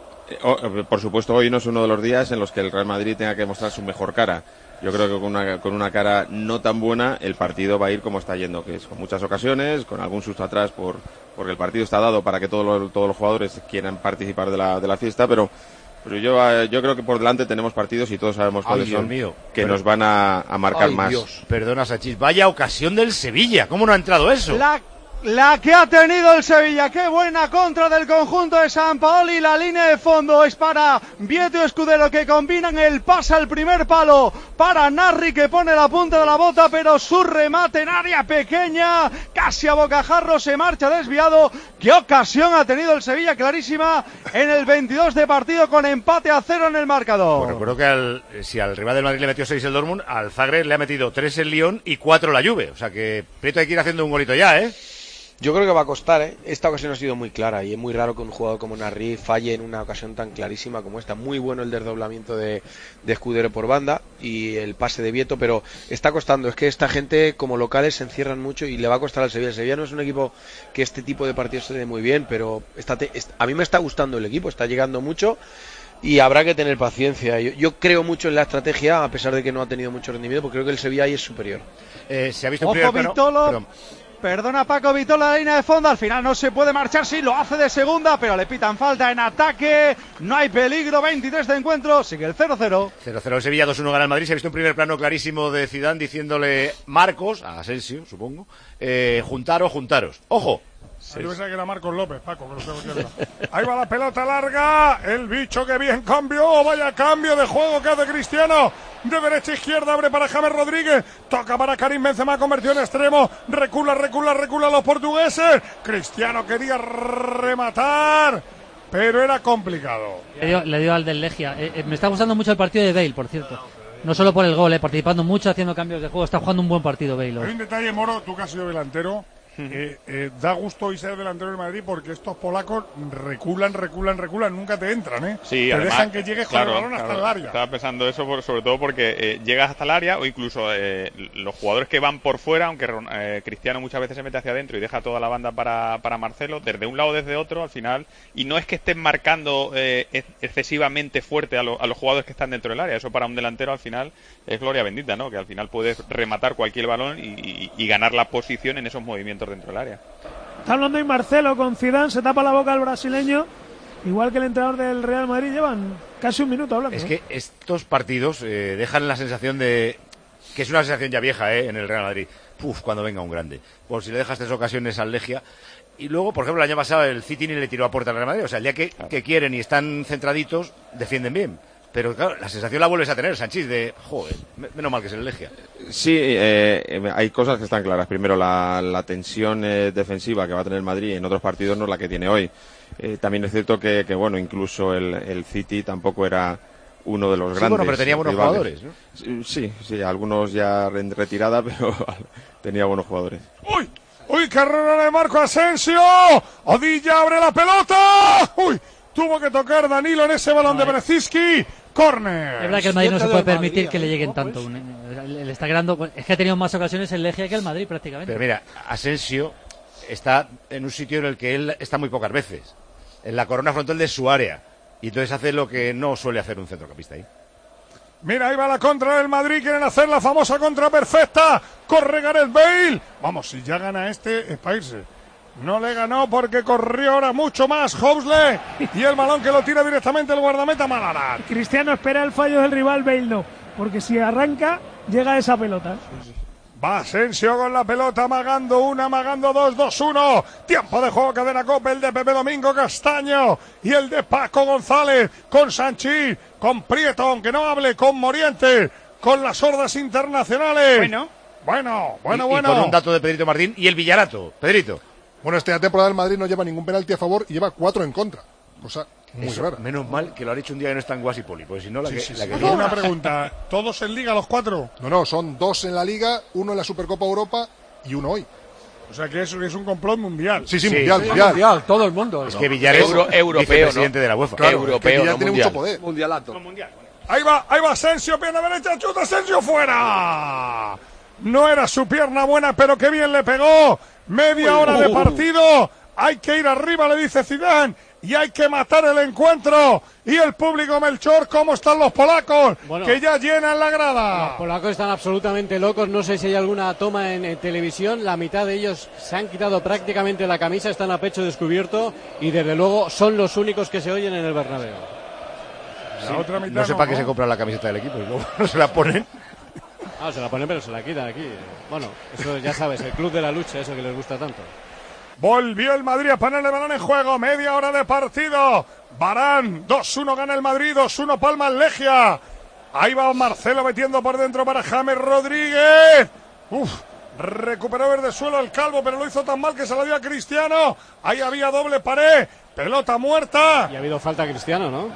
Por supuesto, hoy no es uno de los días en los que el Real Madrid tenga que mostrar su mejor cara. Yo creo que con una cara no tan buena el partido va a ir como está yendo, que es con muchas ocasiones, con algún susto atrás porque el partido está dado para que todos los jugadores quieran participar de la fiesta, pero yo creo que por delante tenemos partidos y todos sabemos cuáles son, que nos van a marcar más. Dios. Perdona, Sachis, vaya ocasión del Sevilla, ¿cómo no ha entrado eso? La que ha tenido el Sevilla, qué buena contra del conjunto de Sampaoli. La línea de fondo es para Vieto y Escudero, que combinan el pase al primer palo para Narri, que pone la punta de la bota, pero su remate en área pequeña, casi a bocajarro, se marcha desviado. Qué ocasión ha tenido el Sevilla, clarísima, en el 22 de partido, con empate a 0 en el marcador. Bueno, creo que si al rival del Madrid le metió 6 el Dortmund, al Zagreb le ha metido 3 el Lyon y 4 la Juve. O sea que Prieto hay que ir haciendo un golito ya, ¿eh? Yo creo que va a costar, ¿eh? Esta ocasión ha sido muy clara y es muy raro que un jugador como Narri falle en una ocasión tan clarísima como esta. Muy bueno el desdoblamiento de Escudero por banda y el pase de Vieto, pero está costando. Es que esta gente como locales se encierran mucho y le va a costar al Sevilla. El Sevilla no es un equipo que este tipo de partidos se dé muy bien, pero a mí me está gustando el equipo, está llegando mucho y habrá que tener paciencia. Yo creo mucho en la estrategia, a pesar de que no ha tenido mucho rendimiento, porque creo que el Sevilla ahí es superior. Se ha visto un primer plano. Perdona, Paco Vitola, la línea de fondo, al final no se puede marchar, sí, lo hace de segunda, pero le pitan falta en ataque, no hay peligro, 23 de encuentro, sigue el 0-0. 0-0 el Sevilla, 2-1 gana el Madrid. Se ha visto un primer plano clarísimo de Zidane diciéndole Marcos, a Asensio, supongo, juntaros. ¡Ojo! Yo pensaba que era Marcos López, Paco, que lo tengo que ver. Ahí va la pelota larga. El bicho que bien cambió. Vaya cambio de juego que hace Cristiano. De derecha a izquierda abre para James Rodríguez. Toca para Karim Benzema, convertido en extremo. Recula los portugueses. Cristiano quería rematar, pero era complicado. Le dio al del Legia. Me está gustando mucho el partido de Bale, por cierto. No solo por el gol, participando mucho, haciendo cambios de juego. Está jugando un buen partido Bale. Hay un detalle, Moro, tú que has sido delantero. Da gusto y ser delantero del Madrid porque estos polacos reculan, nunca te entran, Sí, te además, dejan que llegues con el balón hasta el área. Estaba pensando eso sobre todo porque llegas hasta el área o incluso los jugadores que van por fuera, aunque Cristiano muchas veces se mete hacia adentro y deja toda la banda para Marcelo, desde un lado o desde otro al final, y no es que estén marcando excesivamente fuerte a los jugadores que están dentro del área. Eso para un delantero al final es gloria bendita, ¿no? Que al final puedes rematar cualquier balón y ganar la posición en esos movimientos dentro del área. Está hablando ahí Marcelo con Zidane, se tapa la boca el brasileño, igual que el entrenador del Real Madrid. Llevan casi un minuto hablando. Es que estos partidos dejan la sensación de que es una sensación ya vieja en el Real Madrid. Cuando venga un grande. Por si le dejas 3 ocasiones al Legia. Y luego, por ejemplo, el año pasado el City ni le tiró a puerta al Real Madrid. O sea, el día que quieren y están centraditos, defienden bien. Pero claro, la sensación la vuelves a tener, Sanchís, de joder, menos mal que es el Legia. Sí, hay cosas que están claras. Primero, la tensión defensiva que va a tener el Madrid en otros partidos no es la que tiene hoy. También es cierto que bueno, incluso el City tampoco era uno de los grandes. Bueno, pero tenía buenos rivales. jugadores, ¿no? Sí, algunos ya en retirada, pero tenía buenos jugadores. ¡Uy, carrera de Marco Asensio! Odilla abre la pelota. Tuvo que tocar Danilo en ese balón de Brzezinski. Córner. Es verdad que el Madrid no se puede permitir que le lleguen tanto. Le está quedando, es que ha tenido más ocasiones el Legia que el Madrid prácticamente. Pero mira, Asensio está en un sitio en el que él está muy pocas veces, en la corona frontal de su área, y entonces hace lo que no suele hacer un centrocampista ahí. Mira, ahí va la contra del Madrid, quieren hacer la famosa contra perfecta. Corre Gareth Bale. Vamos, si ya gana es para irse. No le ganó porque corrió ahora mucho más Housley y el balón que lo tira directamente el guardameta Malarat. Cristiano espera el fallo del rival, Bale no, porque si arranca llega esa pelota. Va Asensio con la pelota, amagando 1, amagando 2, 2-1. Tiempo de juego, cadena COPE, el de Pepe Domingo Castaño y el de Paco González, con Sanchís, con Prieto, aunque no hable, con Moriente, con las hordas internacionales. Bueno. Y con un dato de Pedrito Martín y el Villarato. Pedrito. Bueno, esta temporada el Madrid no lleva ningún penalti a favor y lleva 4 en contra. Cosa muy rara. Menos mal que lo han hecho un día que no está en Guasipoli, porque si no la que Una pregunta, ¿todos en Liga los 4? No, son 2 en la Liga, 1 en la Supercopa Europa y 1 hoy. O sea que es un complot mundial. Sí, mundial, todo el mundo. Es que Villar es vicepresidente de la UEFA. Claro, europeo, Villar tiene mucho poder. Mundialato. Ahí va Asensio, pierna derecha, chuta Asensio fuera. No era su pierna buena, pero qué bien le pegó. Media hora de partido. Hay que ir arriba, le dice Zidane. Y hay que matar el encuentro. Y el público, Melchor, ¿cómo están los polacos? Bueno, que ya llenan la grada. Los polacos están absolutamente locos. No sé si hay alguna toma en televisión. La mitad de ellos se han quitado prácticamente la camisa, están a pecho descubierto. Y desde luego son los únicos que se oyen en el Bernabéu. La otra mitad no sé para qué se compran la camiseta del equipo y luego no se la ponen. Se la ponen pero se la quitan aquí. Bueno, eso ya sabes, el club de la lucha, eso que les gusta tanto. Volvió el Madrid a poner el balón en juego. Media hora de partido. Varane, 2-1 gana el Madrid, 2-1 palma el Legia. Ahí va Marcelo metiendo por dentro para James Rodríguez. Recuperó verde suelo el Calvo, pero lo hizo tan mal que se la dio a Cristiano. Ahí había doble pared. Pelota muerta. Y ha habido falta a Cristiano, ¿no?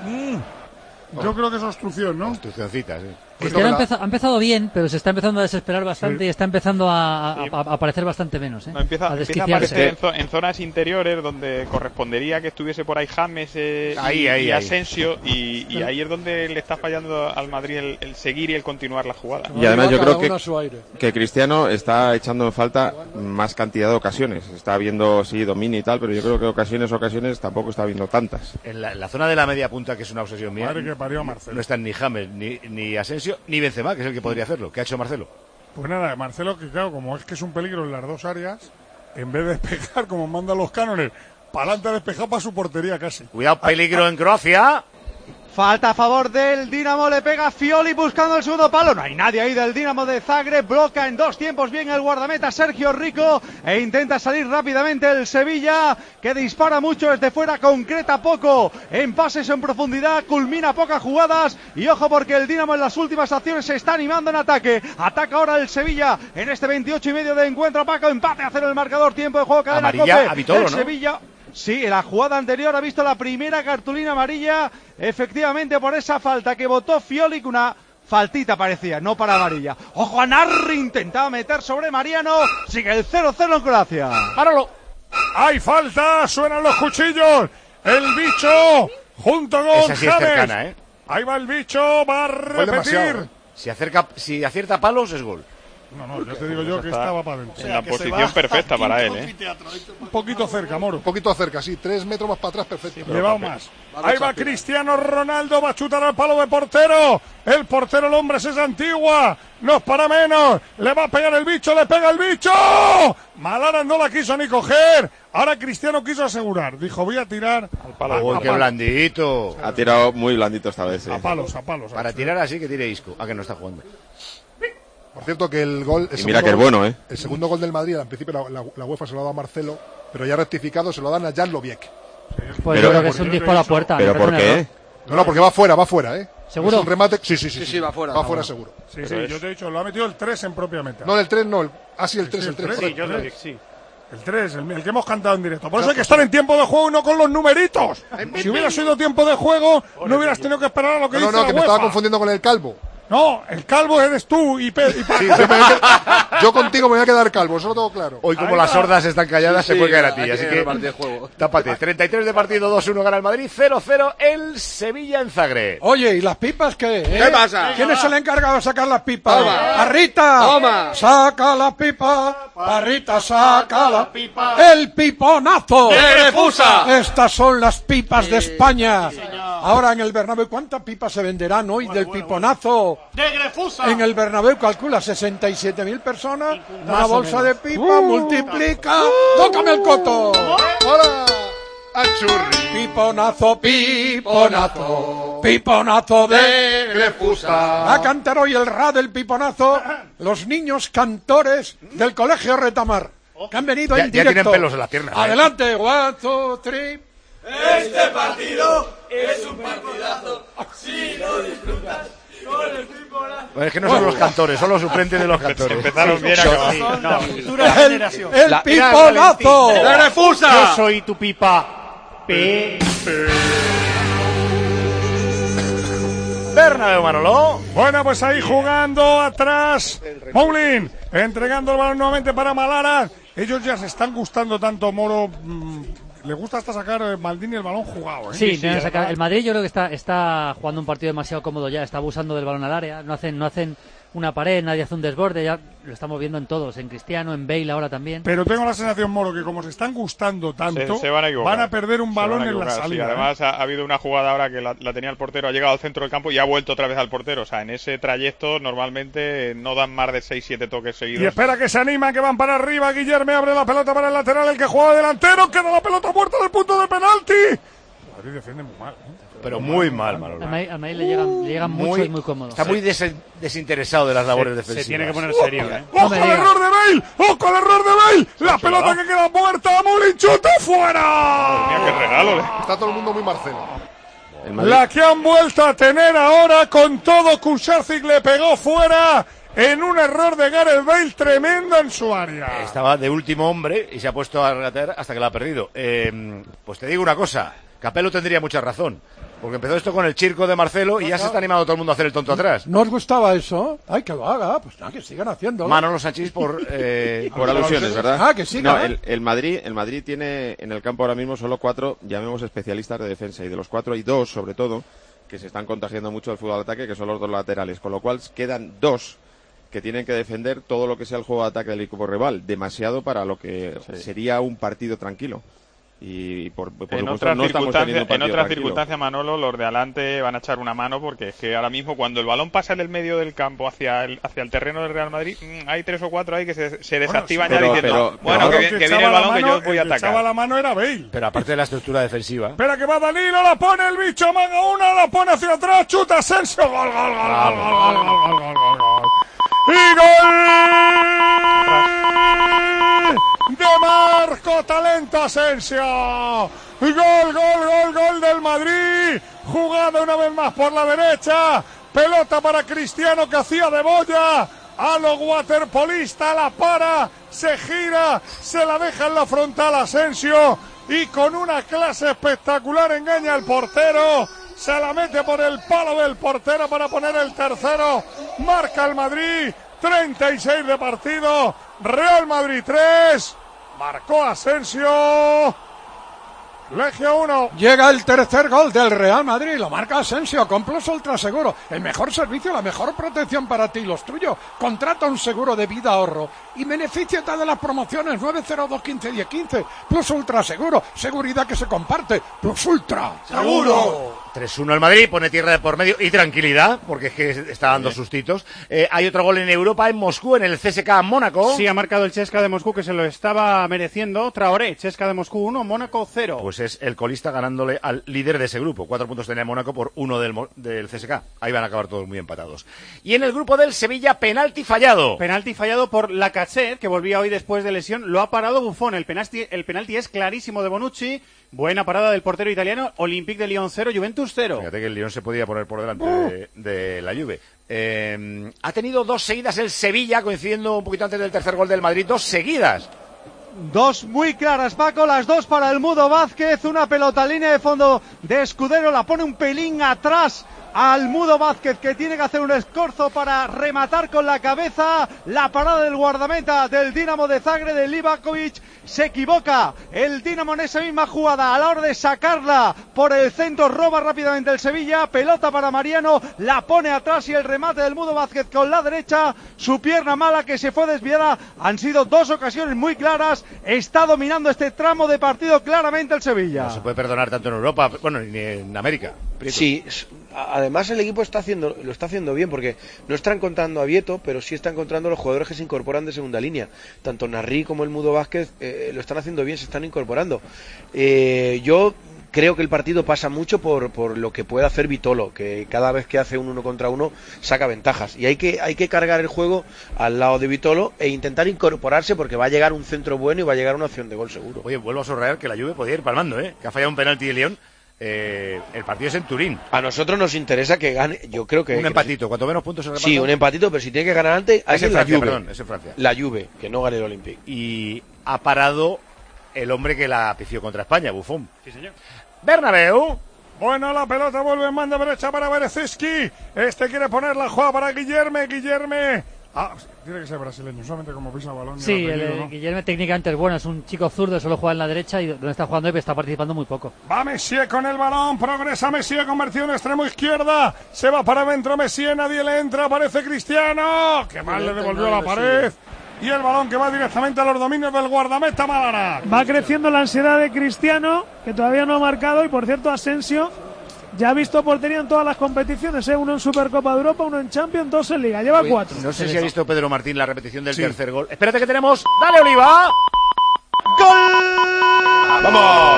Yo creo que es obstrucción, ¿no? Obstruccióncita, sí. Cristiano ha empezado bien, pero se está empezando a desesperar bastante y está empezando a aparecer bastante menos. Empieza a aparecer en zonas interiores donde correspondería que estuviese por ahí James y Asensio y ahí es donde le está fallando al Madrid el seguir y el continuar la jugada. Y además yo creo que Cristiano está echando en falta más cantidad de ocasiones. Está viendo, sí, dominio y tal, pero yo creo que ocasiones tampoco está viendo tantas. En la zona de la media punta, que es una obsesión mía, Madre que parió Marcelo. No están ni James ni Asensio ni Benzema, que es el que podría hacerlo. ¿Qué ha hecho Marcelo? Pues nada, Marcelo, que claro, como es que es un peligro en las dos áreas, en vez de despejar como mandan los cánones, para adelante a despejar para su portería casi. Cuidado, peligro en Croacia. Falta a favor del Dinamo, le pega Fioli buscando el segundo palo. No hay nadie ahí del Dinamo de Zagreb. Bloca en 2 tiempos bien el guardameta Sergio Rico e intenta salir rápidamente el Sevilla, que dispara mucho desde fuera, concreta poco en pases en profundidad, culmina pocas jugadas. Y ojo, porque el Dinamo en las últimas acciones se está animando en ataque. Ataca ahora el Sevilla en este 28 y medio de encuentro. Paco, empate a 0 el marcador, tiempo de juego, cadena amarilla, COPE. Vitolo, el ¿no? Sevilla. Sí, en la jugada anterior ha visto la primera cartulina amarilla, efectivamente por esa falta que votó Fioli, que una faltita parecía, no para amarilla. Ojo a Narri, intentaba meter sobre Mariano, sigue el 0-0 en Croacia. ¡Páralo! ¡Hay falta! ¡Suenan los cuchillos! ¡El bicho! Junto con Esa sí es James. cercana, ¿eh? Ahí va el bicho, va a repetir. Si acierta palos, es gol. No, ya te digo yo que estaba para adentro. En la posición perfecta para él, ¿eh? Un poquito cerca, Moro. Un poquito cerca, sí, 3 metros más para atrás, perfecto. Llevado más. Ahí va Cristiano Ronaldo, va a chutar al palo de portero. El portero, el hombre, es Antigua. No es para menos. Le va a pegar el bicho, le pega el bicho. Malara no la quiso ni coger. Ahora Cristiano quiso asegurar. Dijo, voy a tirar al palo. ¡Uy, qué blandito! Ha tirado muy blandito esta vez. A palos. Para tirar así que tire Isco. A que no está jugando. Por cierto, que el gol. Y mira que es bueno, ¿eh? El segundo gol del Madrid, al principio la UEFA se lo ha dado a Marcelo, pero ya rectificado se lo dan a Jan Loviek. Pues yo creo que es un disparo a puerta. ¿Pero por qué? No, porque va fuera, ¿eh? ¿Seguro? Es un remate. Sí, va fuera. Va fuera seguro. Sí, yo te he dicho, lo ha metido el 3 en propia meta. No, el 3 no. El 3. El 3. Sí, yo lo digo, sí. El 3, el que hemos cantado en directo. Por eso hay que estar en tiempo de juego y no con los numeritos. Si hubiera sido tiempo de juego, no hubieras tenido que esperar a lo que dice la que me UEFA. estaba confundiendo con el calvo. No, el calvo eres tú y Sí, yo contigo me voy a quedar calvo, eso lo tengo claro. Hoy, como las sordas están calladas, se puede caer a ti. Así que tápate. 33 de partido, 2-1 gana el Madrid, 0-0 el Sevilla en Zagreb. Oye, ¿y las pipas qué? ¿Qué pasa? ¿Quién es el encargado de sacar las pipas? Toma. ¡Parrita! Toma. ¡Saca la pipa! ¡Parrita, saca la pipa! ¡El piponazo! ¡De Refusa! Estas son las pipas de España. Ahora en el Bernabéu, ¿cuántas pipas se venderán hoy del piponazo? ¡De Grefusa! En el Bernabéu calcula 67.000 personas. Una bolsa de pipa multiplica. ¡Tócame el coto! ¡Hola! ¡Achurri! Piponazo, piponazo, piponazo de Grefusa. Va a cantar hoy el Ra del piponazo los niños cantores del Colegio Retamar, que han venido en Ya directo. tienen pelos en las piernas. Adelante, 1, 2, 3. Este partido es un partidazo. Si lo disfrutas con el piponazo. Bueno, es que no son los cantores, son los suplentes de los cantores. Empezaron bien, acabaron. Futura generación. El piponazo. ¡De Refusa! Yo soy tu pipa. Bernabéu, Manolo. Bueno, pues ahí jugando atrás. Moulin entregando el balón nuevamente para Malara. Ellos ya se están gustando tanto, Moro. Le gusta hasta sacar Maldini el balón jugado, ¿eh? Sí, el Madrid yo creo que está jugando un partido demasiado cómodo ya, está abusando del balón al área, no hacen una pared, nadie hace un desborde, ya lo estamos viendo en todos, en Cristiano, en Bale ahora también. Pero tengo la sensación, Moro, que como se están gustando tanto, se van a equivocar. van a perder un balón en la salida. Sí, además ha habido una jugada ahora que la tenía el portero, ha llegado al centro del campo y ha vuelto otra vez al portero. O sea, en ese trayecto normalmente no dan más de 6-7 toques seguidos. Y espera que se animan, que van para arriba. Guillermo abre la pelota para el lateral, el que juega delantero, queda la pelota muerta del punto de penalti. Madrid defiende muy mal, ¿eh? Pero muy mal, Manolo. Al Madrid le llegan mucho y muy cómodo. Está muy desinteresado de las labores defensivas. Se tiene que poner serio, ¿eh? ¡Ojo al error de Bale! ¡Ojo al error de Bale! ¡La pelota que queda muerta! ¡Molin chuta fuera! Mira, qué regalo. Está todo el mundo muy Marcelo. La que han vuelto a tener ahora con todo, Kucharczyk le pegó fuera en un error de Gareth Bale tremendo en su área. Estaba de último hombre y se ha puesto a regatear hasta que la ha perdido. Pues te digo una cosa, Capello tendría mucha razón. Porque empezó esto con el circo de Marcelo y ya se está animando todo el mundo a hacer el tonto atrás. ¿No os gustaba eso? ¡Ay, que lo haga! Pues nada, que sigan haciéndolo. Manolo Sánchez por alusiones, ¿verdad? Ah, que sí. No, el Madrid tiene en el campo ahora mismo solo 4, llamemos especialistas de defensa, y de los 4 hay 2, sobre todo, que se están contagiando mucho del fútbol de ataque, que son los 2 laterales, con lo cual quedan 2 que tienen que defender todo lo que sea el juego de ataque del equipo rival, demasiado para lo que sería un partido tranquilo. y por en supuesto otras no estamos teniendo un partido tranquilo. circunstancias, Manolo, los de adelante van a echar una mano, porque es que ahora mismo cuando el balón pasa en el medio del campo hacia el terreno del Real Madrid, hay 3 o 4 ahí que se desactivan ya diciendo, que viene el balón, que yo voy a atacar. Echaba la mano era Bale. Pero aparte de la estructura defensiva. Espera que va Danilo, la pone el bicho, manga una, la pone hacia atrás, chuta Asensio, gol. Y gol de Marco Talento Asensio. Gol del Madrid. Jugada una vez más por la derecha. Pelota para Cristiano, que hacía de boya. A los waterpolistas, la para, se gira, se la deja en la frontal Asensio. Y con una clase espectacular engaña al portero. Se la mete por el palo del portero para poner el tercero. Marca el Madrid. 36 de partido. Real Madrid 3. Marcó Asensio. Legio 1. Llega el tercer gol del Real Madrid. Lo marca Asensio con Plus Ultra Seguro. El mejor servicio, la mejor protección para ti y los tuyos. Contrata un seguro de vida ahorro y benefíciate de las promociones 902 15 10 15. Plus Ultra Seguro. Seguridad que se comparte. Plus Ultra Seguro. 3-1 el Madrid, pone tierra de por medio y tranquilidad, porque es que está dando sustitos. Hay otro gol en Europa, en Moscú, en el CSKA Mónaco. Sí, ha marcado el CSKA de Moscú, que se lo estaba mereciendo. Traoré, CSKA de Moscú 1, Mónaco 0. Pues es el colista ganándole al líder de ese grupo. 4 puntos tenía Mónaco por 1 del CSKA. Ahí van a acabar todos muy empatados. Y en el grupo del Sevilla, penalti fallado. Penalti fallado por Lacazette, que volvía hoy después de lesión. Lo ha parado Buffon. El penalti es clarísimo de Bonucci. Buena parada del portero italiano. Olympique de Lyon 0, Juventus 0. Fíjate que el Lyon se podía poner por delante de la Juve. Ha tenido 2 seguidas el Sevilla, coincidiendo un poquito antes del tercer gol del Madrid. 2 seguidas. 2 muy claras, Paco, las 2 para el Mudo Vázquez. Una pelota línea de fondo de Escudero, la pone un pelín atrás al Mudo Vázquez, que tiene que hacer un escorzo para rematar con la cabeza. La parada del guardameta del Dinamo de Zagreb, de Livakovic, se equivoca el Dinamo en esa misma jugada a la hora de sacarla por el centro. Roba rápidamente el Sevilla, pelota para Mariano, la pone atrás y el remate del Mudo Vázquez con la derecha, su pierna mala que se fue desviada. Han sido 2 ocasiones muy claras. Está dominando este tramo de partido claramente el Sevilla. No se puede perdonar tanto en Europa, bueno, ni en América. Prieto. Sí, además el equipo lo está haciendo bien, porque no está encontrando a Vieto, pero sí está encontrando a los jugadores que se incorporan de segunda línea. Tanto Narri como el Mudo Vázquez lo están haciendo bien, se están incorporando. Yo creo que el partido pasa mucho por lo que puede hacer Vitolo, que cada vez que hace un 1 contra 1 saca ventajas, y hay que cargar el juego al lado de Vitolo e intentar incorporarse, porque va a llegar un centro bueno y va a llegar una opción de gol seguro. Oye, vuelvo a subrayar que la Juve podía ir palmando, que ha fallado un penalti de León. El partido es en Turín. A nosotros nos interesa que gane. Yo creo que un empatito, cuanto menos puntos se repartan. Sí, un empatito, pero si tiene que ganar antes, es en Francia, perdón, es en Francia. La Juve, que no gane el Olympique. Y ha parado el hombre que la pifió contra España, Buffon. Sí, señor. Bernabéu. Bueno, la pelota vuelve en banda derecha para Berezinski. Este quiere poner la jugada para Guillerme. Tiene que ser brasileño, solamente como pisa el balón. Sí, ¿no? Guillerme técnicamente es bueno, es un chico zurdo, solo juega en la derecha y donde está jugando hoy está participando muy poco. Va Messier con el balón, progresa Messier, convertido en extremo izquierda, se va para adentro Messier, nadie le entra, aparece Cristiano, que mal le devolvió a la pared. Y el balón que va directamente a los dominios del guardameta Malana. Va creciendo la ansiedad de Cristiano, que todavía no ha marcado, y por cierto Asensio ya ha visto portería en todas las competiciones, uno en Supercopa de Europa, uno en Champions, 2 en Liga, lleva 4. No sé si ha visto Pedro Martín la repetición del tercer gol. Espérate que tenemos, ¡dale Oliva! ¡Gol! ¡Vamos!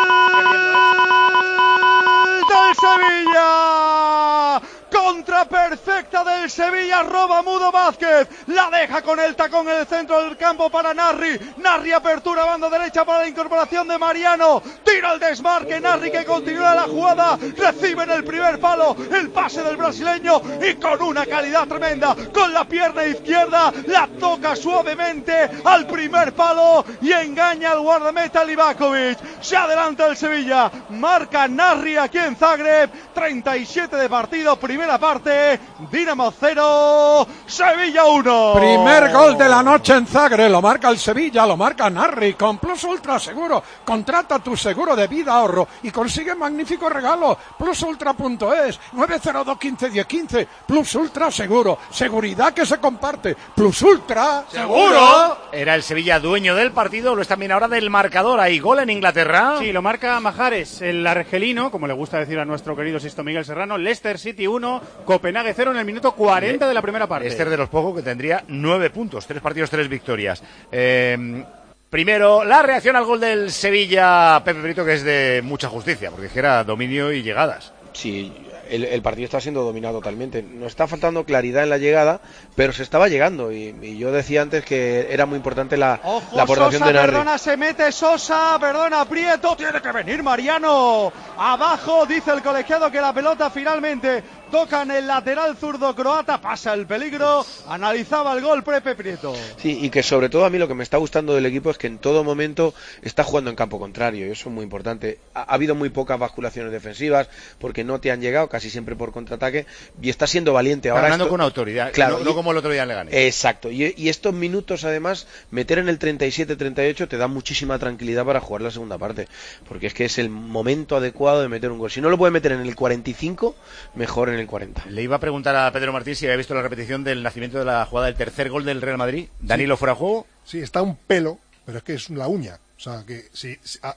¡Del Sevilla! Contra perfecta del Sevilla, roba Mudo Vázquez, la deja con el tacón en el centro del campo para Narri, apertura banda derecha para la incorporación de Mariano, tira el desmarque, Narri que continúa la jugada, recibe en el primer palo el pase del brasileño y con una calidad tremenda, con la pierna izquierda, la toca suavemente al primer palo y engaña al guardameta Livakovic. Se adelanta el Sevilla, marca Narri aquí en Zagreb, 37 de partido, primera primera parte. Dinamo 0, Sevilla 1. Primer gol de la noche en Zagreb, lo marca el Sevilla, lo marca Narri, con Plus Ultra Seguro. Contrata tu seguro de vida ahorro y consigue magnífico regalo. Plusultra.es, 902 15 10 15. Plus Ultra Seguro, seguridad que se comparte. Plus Ultra Seguro. Era el Sevilla dueño del partido, lo es también ahora del marcador. Hay gol en Inglaterra. Sí, lo marca Mahrez, el argelino, como le gusta decir a nuestro querido Sisto Miguel Serrano. Leicester City 1, Copenhague 0 en el minuto 40 de la primera parte. Leicester de los pocos que tendría 9 puntos, 3 partidos, 3 victorias. Primero, la reacción al gol del Sevilla, Pepe Prieto, que es de mucha justicia, porque es que era dominio y llegadas. Sí, el partido está siendo dominado totalmente. Nos está faltando claridad en la llegada, pero se estaba llegando. Y yo decía antes que era muy importante la aportación Sosa, de Narri. Perdona, se mete Sosa, perdona, Prieto, tiene que venir Mariano. Abajo, dice el colegiado que la pelota finalmente toca en el lateral zurdo croata, pasa el peligro, analizaba el gol Pepe Prieto. Sí, y que sobre todo a mí lo que me está gustando del equipo es que en todo momento está jugando en campo contrario, y eso es muy importante. Ha habido muy pocas basculaciones defensivas, porque no te han llegado, casi siempre por contraataque, y está siendo valiente. Ahora ganando con autoridad, claro, no como el otro día en Leganés. Exacto, y estos minutos además, meter en el 37-38 te da muchísima tranquilidad para jugar la segunda parte, porque es que es el momento adecuado de meter un gol. Si no lo puede meter en el 45, mejor en el 40. Le iba a preguntar a Pedro Martín si había visto la repetición del nacimiento de la jugada del tercer gol del Real Madrid. ¿Danilo fuera de juego? Sí, está un pelo, pero es que es la uña. O sea, que si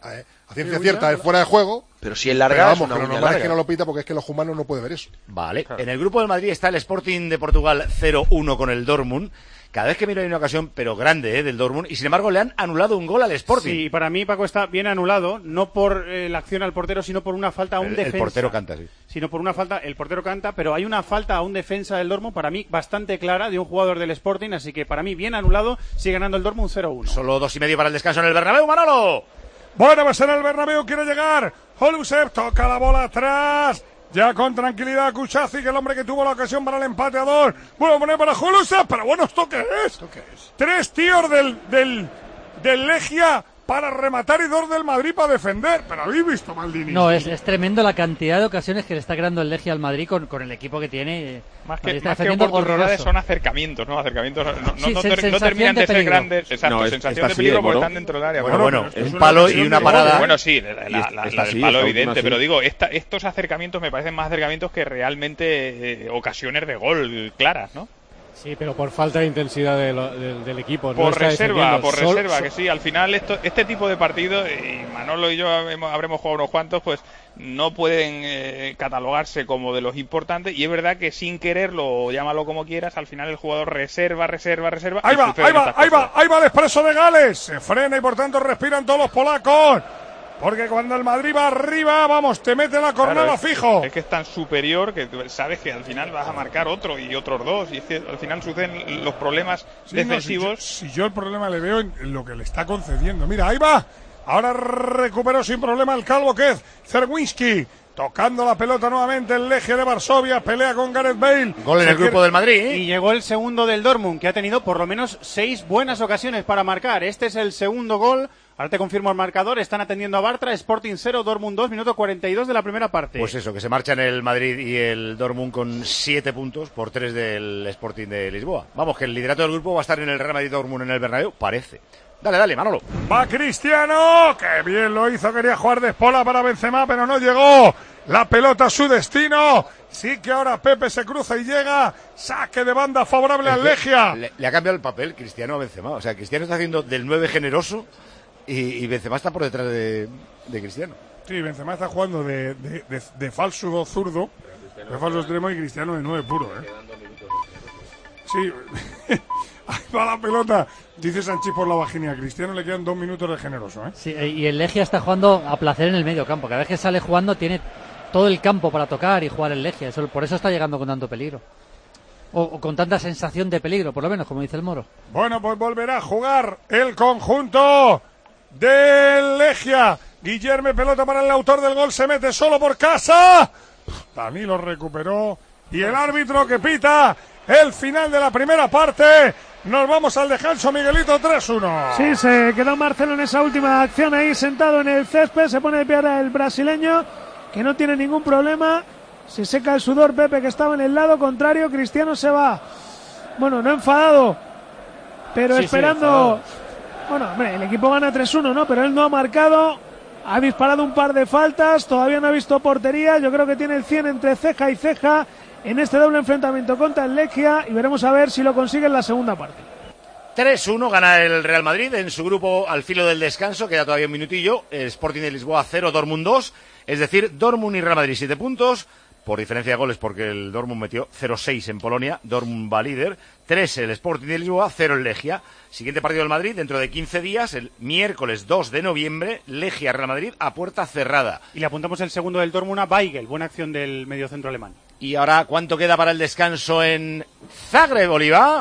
a ciencia cierta es fuera de juego. Pero si es larga, vamos, es una pero uña normal larga. es que no lo pita, porque es que los humanos no pueden ver eso. Vale. Claro. En el grupo del Madrid está el Sporting de Portugal 0-1 con el Dortmund. Cada vez que miro hay una ocasión, pero grande, del Dortmund, y sin embargo le han anulado un gol al Sporting. Sí, para mí, Paco, está bien anulado, no por la acción al portero, sino por una falta a un defensa. El portero canta, sí. Sino por una falta, el portero canta, pero hay una falta a un defensa del Dortmund, para mí, bastante clara, de un jugador del Sporting, así que para mí, bien anulado, sigue ganando el Dortmund 0-1. Solo 2,5 para el descanso en el Bernabéu, Manolo. Bueno, pues en el Bernabéu quiere llegar Holusev, toca la bola atrás. Ya con tranquilidad Kuchazi, que es el hombre que tuvo la ocasión para el empate a 2. Bueno, poner para Holusev, pero bueno, ¿esto qué es? Tres tíos del Legia para rematar y 2 del Madrid para defender. Pero habéis visto, Maldini. No, es tremendo la cantidad de ocasiones que le está creando el Legia al Madrid con el equipo que tiene. Más que oportunidades son acercamientos, ¿no? Acercamientos no terminan de ser grandes. Exacto, no, sensación de peligro porque están dentro del área. Bueno, un palo y una parada. Bueno, sí, la del palo evidente, pero digo, estos acercamientos me parecen más acercamientos que realmente ocasiones de gol claras, ¿no? Sí, pero por falta de intensidad del equipo. Por reserva, que sí. Al final este tipo de partidos, y Manolo y yo habremos jugado unos cuantos, pues no pueden catalogarse como de los importantes, y es verdad que sin quererlo, llámalo como quieras, al final el jugador reserva. Ahí va el expreso de Gales, se frena y por tanto respiran todos los polacos. Porque cuando el Madrid va arriba, vamos, te mete la cornada fijo. Es que es tan superior que sabes que al final vas a marcar otro y otros dos. Y es que al final suceden los problemas defensivos. No, si yo el problema le veo en lo que le está concediendo. Mira, ahí va. Ahora recuperó sin problema el calvo que es Zerwinski. Tocando la pelota nuevamente el Legia de Varsovia. Pelea con Gareth Bale. Gol en el grupo del Madrid. Y llegó el segundo del Dortmund, que ha tenido por lo menos 6 buenas ocasiones para marcar. Este es el segundo gol. Ahora te confirmo el marcador, están atendiendo a Bartra, Sporting 0, Dortmund 2, minuto 42 de la primera parte. Pues eso, que se marchan el Madrid y el Dortmund con 7 puntos por 3 del Sporting de Lisboa. Vamos, que el liderato del grupo va a estar en el Real Madrid Dortmund en el Bernabéu, parece. Dale, Manolo. Va Cristiano, que bien lo hizo, quería jugar de espola para Benzema, pero no llegó. La pelota a su destino. Sí que ahora Pepe se cruza y llega. Saque de banda favorable al Legia. Le ha cambiado el papel Cristiano a Benzema. O sea, Cristiano está haciendo del 9 generoso. Y Benzema está por detrás de Cristiano. Sí, Benzema está jugando de falso zurdo, de falso extremo, y Cristiano de 9 puro, Sí, ahí va la pelota, dice Sanchís por la vagina. A Cristiano le quedan 2 minutos de generoso, Sí, y el Legia está jugando a placer en el medio campo. Cada vez que sale jugando tiene todo el campo para tocar y jugar el Legia. Por eso está llegando con tanto peligro. O con tanta sensación de peligro, por lo menos, como dice el Moro. Bueno, pues volverá a jugar el conjunto del Legia. Guillerme, pelota para el autor del gol, se mete solo por casa. Danilo recuperó y el árbitro que pita el final de la primera parte. Nos vamos al descanso, Miguelito, 3-1. Sí, se quedó Marcelo en esa última acción ahí sentado en el césped. Se pone de pie ahora el brasileño, que no tiene ningún problema. Se seca el sudor Pepe, que estaba en el lado contrario. Cristiano se va. Bueno, no enfadado, pero esperando. Bueno, hombre, el equipo gana 3-1, ¿no? Pero él no ha marcado. Ha disparado un par de faltas. Todavía no ha visto portería. Yo creo que tiene el 100 entre ceja y ceja en este doble enfrentamiento contra el Legia. Y veremos a ver si lo consigue en la segunda parte. 3-1 gana el Real Madrid en su grupo al filo del descanso. Queda todavía un minutillo. El Sporting de Lisboa 0, Dortmund 2. Es decir, Dortmund y Real Madrid 7 puntos. Por diferencia de goles, porque el Dortmund metió 0-6 en Polonia. Dortmund va líder. 3 el Sporting de Lisboa, 0 el Legia. Siguiente partido del Madrid dentro de 15 días, el miércoles 2 de noviembre, Legia-Real Madrid a puerta cerrada. Y le apuntamos el segundo del Dortmund a Weigl. Buena acción del mediocentro alemán. Y ahora, ¿cuánto queda para el descanso en Zagreb, Oliva?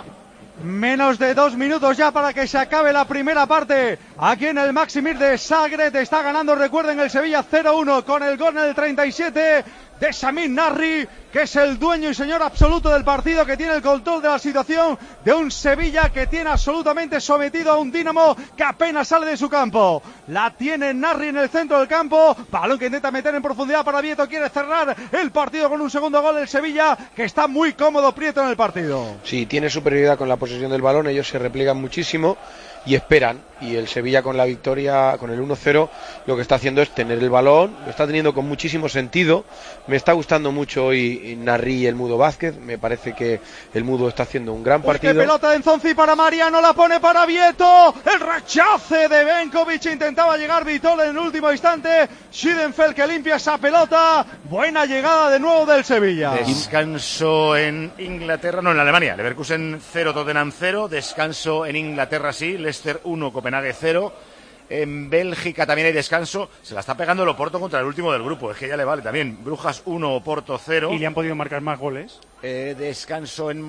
Menos de 2 minutos ya para que se acabe la primera parte. Aquí en el Maksimir de Zagreb está ganando, recuerden, el Sevilla 0-1 con el gol en el 37 de Samir Nasri, que es el dueño y señor absoluto del partido, que tiene el control de la situación de un Sevilla que tiene absolutamente sometido a un Dinamo que apenas sale de su campo. La tiene Nasri en el centro del campo, balón que intenta meter en profundidad para Vieto, quiere cerrar el partido con un segundo gol del Sevilla, que está muy cómodo Prieto en el partido. Sí, tiene superioridad con la posesión del balón, ellos se repliegan muchísimo y esperan, y el Sevilla con la victoria, con el 1-0, lo que está haciendo es tener el balón, lo está teniendo con muchísimo sentido. Me está gustando mucho hoy Narri y el Mudo Vázquez, me parece que el Mudo está haciendo un gran partido. ¡Qué pelota de Nzonzi para Mariano, la pone para Vieto! El rechace de Benkovic, intentaba llegar Vitol en el último instante. Schiedenfeld que limpia esa pelota. Buena llegada de nuevo del Sevilla. Descanso en Inglaterra, no, en Alemania. Leverkusen 0, Tottenham 0. Descanso en Inglaterra, sí. Leicester 1, Copenhague 0. En Bélgica también hay descanso. Se la está pegando el Oporto contra el último del grupo. Es que ya le vale también. Brujas 1, Oporto 0. ¿Y le han podido marcar más goles? Descanso en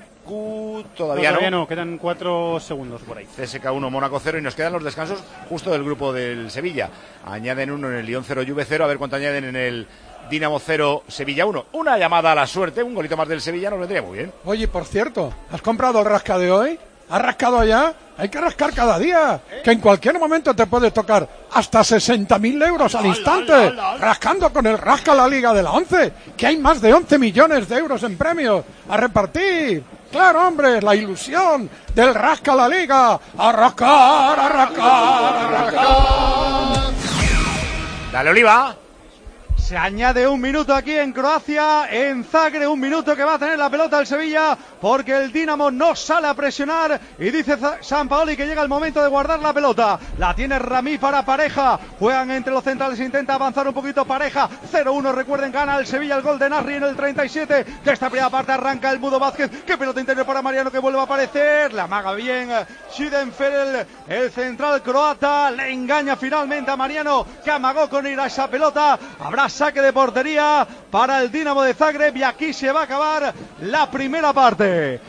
Moscú. Todavía no. Quedan 4 segundos por ahí. CSK 1, Mónaco 0. Y nos quedan los descansos justo del grupo del Sevilla. Añaden 1 en el Lyon 0, Juve 0. A ver cuánto añaden en el Dinamo 0, Sevilla 1. Una llamada a la suerte. Un golito más del Sevilla nos vendría muy bien. Oye, por cierto, ¿has comprado el rasca de hoy? ¿Has rascado ya? Hay que rascar cada día, que en cualquier momento te puede tocar hasta 60.000 euros al instante, rascando con el Rasca la Liga de la 11, que hay más de 11 millones de euros en premios a repartir. Claro, hombre, la ilusión del Rasca la Liga. A rascar, a rascar, a rascar. Dale, Oliva. Se añade un minuto aquí en Croacia, en Zagreb, un minuto que va a tener la pelota el Sevilla, porque el Dinamo no sale a presionar, y dice Sampaoli que llega el momento de guardar la pelota. La tiene Rami para Pareja, juegan entre los centrales, intenta avanzar un poquito Pareja, 0-1, recuerden, gana el Sevilla, el gol de Nasri en el 37, de esta primera parte arranca el Mudo Vázquez, que pelota interior para Mariano que vuelve a aparecer, la amaga bien Schiedenfeld, el central croata, le engaña finalmente a Mariano, que amagó con ir a esa pelota. Habrá saque de portería para el Dinamo de Zagreb y aquí se va a acabar la primera parte.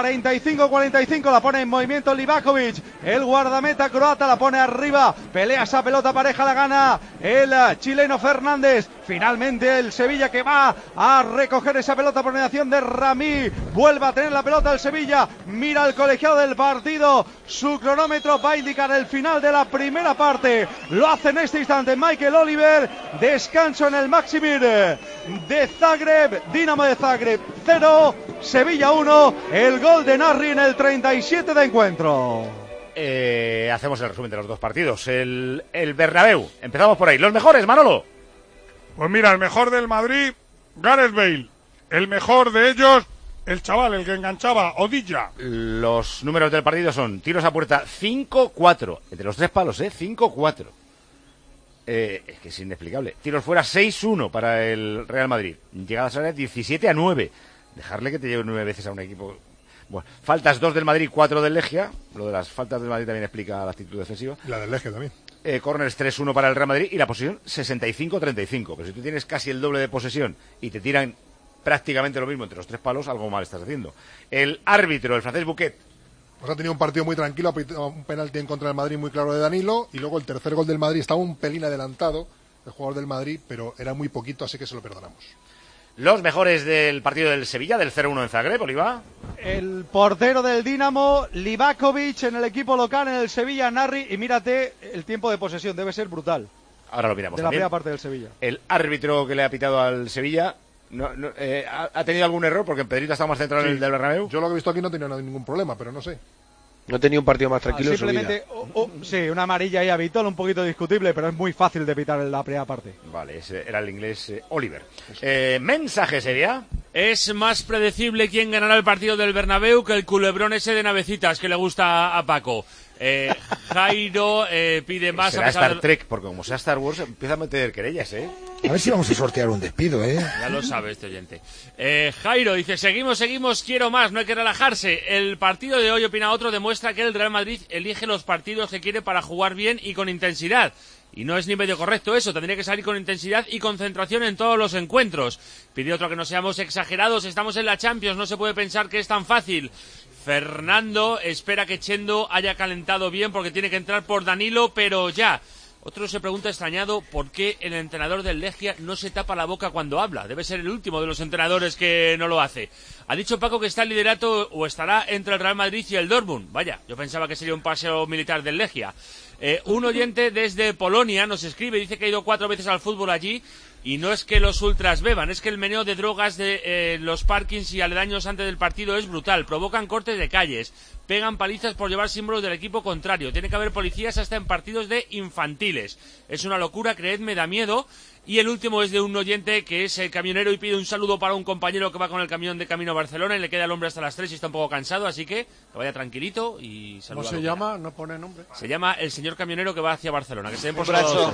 45-45, la pone en movimiento Livakovic, el guardameta croata, la pone arriba, pelea esa pelota Pareja, la gana el chileno Fernández. Finalmente el Sevilla que va a recoger esa pelota por mediación de Rami, vuelve a tener la pelota el Sevilla, mira el colegiado del partido, su cronómetro va a indicar el final de la primera parte, lo hace en este instante Michael Oliver. Descanso en el Maksimir de Zagreb, Dinamo de Zagreb 0, Sevilla 1, el gol de Nasri en el 37 de encuentro. Hacemos el resumen de los dos partidos. El Bernabéu, empezamos por ahí. Los mejores, Manolo. Pues mira, el mejor del Madrid, Gareth Bale. El mejor de ellos, el chaval, el que enganchaba, Odilla. Los números del partido son tiros a puerta 5-4, entre los tres palos, 5-4. Es que es inexplicable. Tiros fuera 6-1 para el Real Madrid. Llegadas a área 17-9. Dejarle que te lleve 9 veces a un equipo. Bueno, faltas 2 del Madrid, 4 del Legia. Lo de las faltas del Madrid también explica la actitud defensiva. La del Legia también. Corners 3-1 para el Real Madrid y la posesión 65-35. Pero si tú tienes casi el doble de posesión y te tiran prácticamente lo mismo entre los tres palos, algo mal estás haciendo. El árbitro, el francés Bouquet. Pues ha tenido un partido muy tranquilo, un penalti en contra del Madrid muy claro de Danilo, y luego el tercer gol del Madrid estaba un pelín adelantado, el jugador del Madrid, pero era muy poquito, así que se lo perdonamos. Los mejores del partido del Sevilla, del 0-1 en Zagreb, Oliva. El portero del Dinamo, Livakovic, en el equipo local, en el Sevilla, Narri, y mírate, el tiempo de posesión debe ser brutal. Ahora lo miramos de la también. primera parte del Sevilla. El árbitro que le ha pitado al Sevilla, ¿Ha tenido algún error? Porque Pedrito está más centrado en el del Bernabéu. Yo lo que he visto aquí no tenía ningún problema, pero no sé. No tenía un partido más tranquilo. Simplemente, sí, una amarilla ahí a Vitol, un poquito discutible, pero es muy fácil de pitar en la primera parte. Vale, ese era el inglés Oliver. ¿Mensaje sería? Es más predecible quién ganará el partido del Bernabéu que el culebrón ese de navecitas que le gusta a Paco. Jairo pide más. Será Star Trek, porque como sea Star Wars empieza a meter querellas, A ver si vamos a sortear un despido, Ya lo sabe este oyente. Jairo dice, seguimos, quiero más, no hay que relajarse. El partido de hoy, opina otro, demuestra que el Real Madrid elige los partidos que quiere para jugar bien y con intensidad. Y no es ni medio correcto eso, tendría que salir con intensidad y concentración en todos los encuentros. Pide otro que no seamos exagerados, estamos en la Champions, no se puede pensar que es tan fácil. Fernando espera que Chendo haya calentado bien porque tiene que entrar por Danilo, pero ya. Otro se pregunta extrañado por qué el entrenador del Legia no se tapa la boca cuando habla. Debe ser el último de los entrenadores que no lo hace. Ha dicho Paco que está el liderato o estará entre el Real Madrid y el Dortmund. Vaya, yo pensaba que sería un paseo militar del Legia. Un oyente desde Polonia nos escribe, dice que ha ido 4 veces al fútbol allí. Y no es que los ultras beban, es que el meneo de drogas de los parkings y aledaños antes del partido es brutal. Provocan cortes de calles, pegan palizas por llevar símbolos del equipo contrario. Tiene que haber policías hasta en partidos de infantiles. Es una locura, creedme, da miedo. Y el último es de un oyente que es el camionero y pide un saludo para un compañero que va con el camión de camino a Barcelona y le queda el hombre hasta las 3 y está un poco cansado, así que vaya tranquilito y saluda. ¿Cómo se llama? No pone nombre. Se llama el señor camionero que va hacia Barcelona, que se den por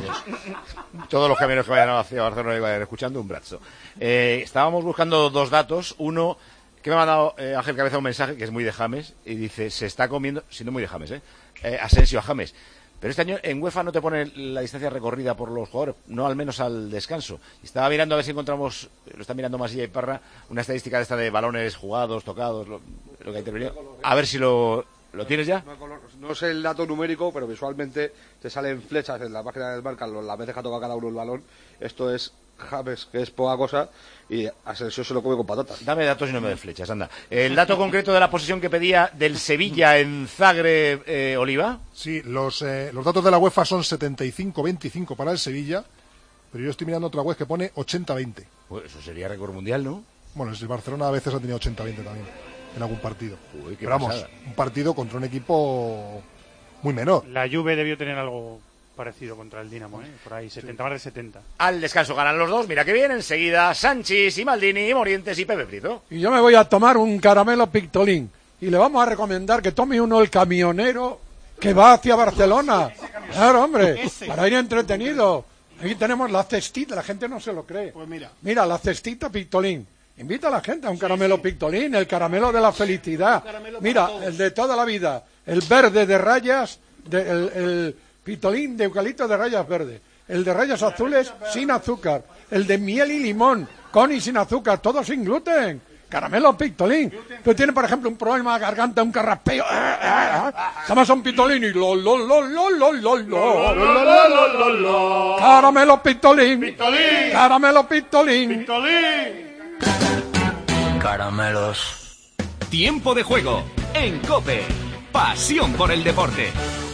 Todos los camioneros que vayan hacia Barcelona y vayan escuchando un brazo. Estábamos buscando 2 datos. Uno, que me ha mandado Ángel Cabeza un mensaje que es muy de James y dice, se está comiendo, siendo muy de James, Asensio a James. Pero este año en UEFA no te pone la distancia recorrida por los jugadores, no al menos al descanso. Y estaba mirando a ver si encontramos, lo está mirando Masilla y Parra, una estadística de esta de balones jugados, tocados, lo que ha intervenido. A ver si lo tienes ya. No sé el dato numérico, pero visualmente te salen flechas en la página del Marca las veces que ha tocado cada uno el balón. Esto es James, que es poca cosa, y Asensio se lo come con patatas. Dame datos y no me des flechas, anda. El dato concreto de la posesión que pedía del Sevilla en Zagreb, Oliva. Sí, los datos de la UEFA son 75-25 para el Sevilla, pero yo estoy mirando otra web que pone 80-20. Pues eso sería récord mundial, ¿no? Bueno, el Barcelona a veces ha tenido 80-20 también en algún partido. Uy, pero vamos, un partido contra un equipo muy menor. La Juve debió tener algo parecido contra el Dinamo, por ahí, 70, más de 70. Al descanso ganan los dos, mira que bien, enseguida Sánchez y Maldini, Morientes y Pepe Frito. Y yo me voy a tomar un caramelo Pictolín y le vamos a recomendar que tome uno el camionero que va hacia Barcelona. Claro, hombre, para ir entretenido. Aquí tenemos la cestita, la gente no se lo cree. Pues mira, la cestita Pictolín. Invita a la gente a un caramelo Pictolín, el caramelo de la felicidad. Mira, el de toda la vida, el verde de rayas, el Pictolín de eucalipto de rayas verdes, el de rayas azules sin azúcar, el de miel y limón, con y sin azúcar, todo sin gluten. Caramelo Pictolín. Tú tienes, por ejemplo, un problema de garganta, un carraspeo. Llamas a un Pictolín y Caramelo Pictolín. Caramelo Pictolín. Caramelos. Tiempo de juego en COPE. Pasión por el deporte.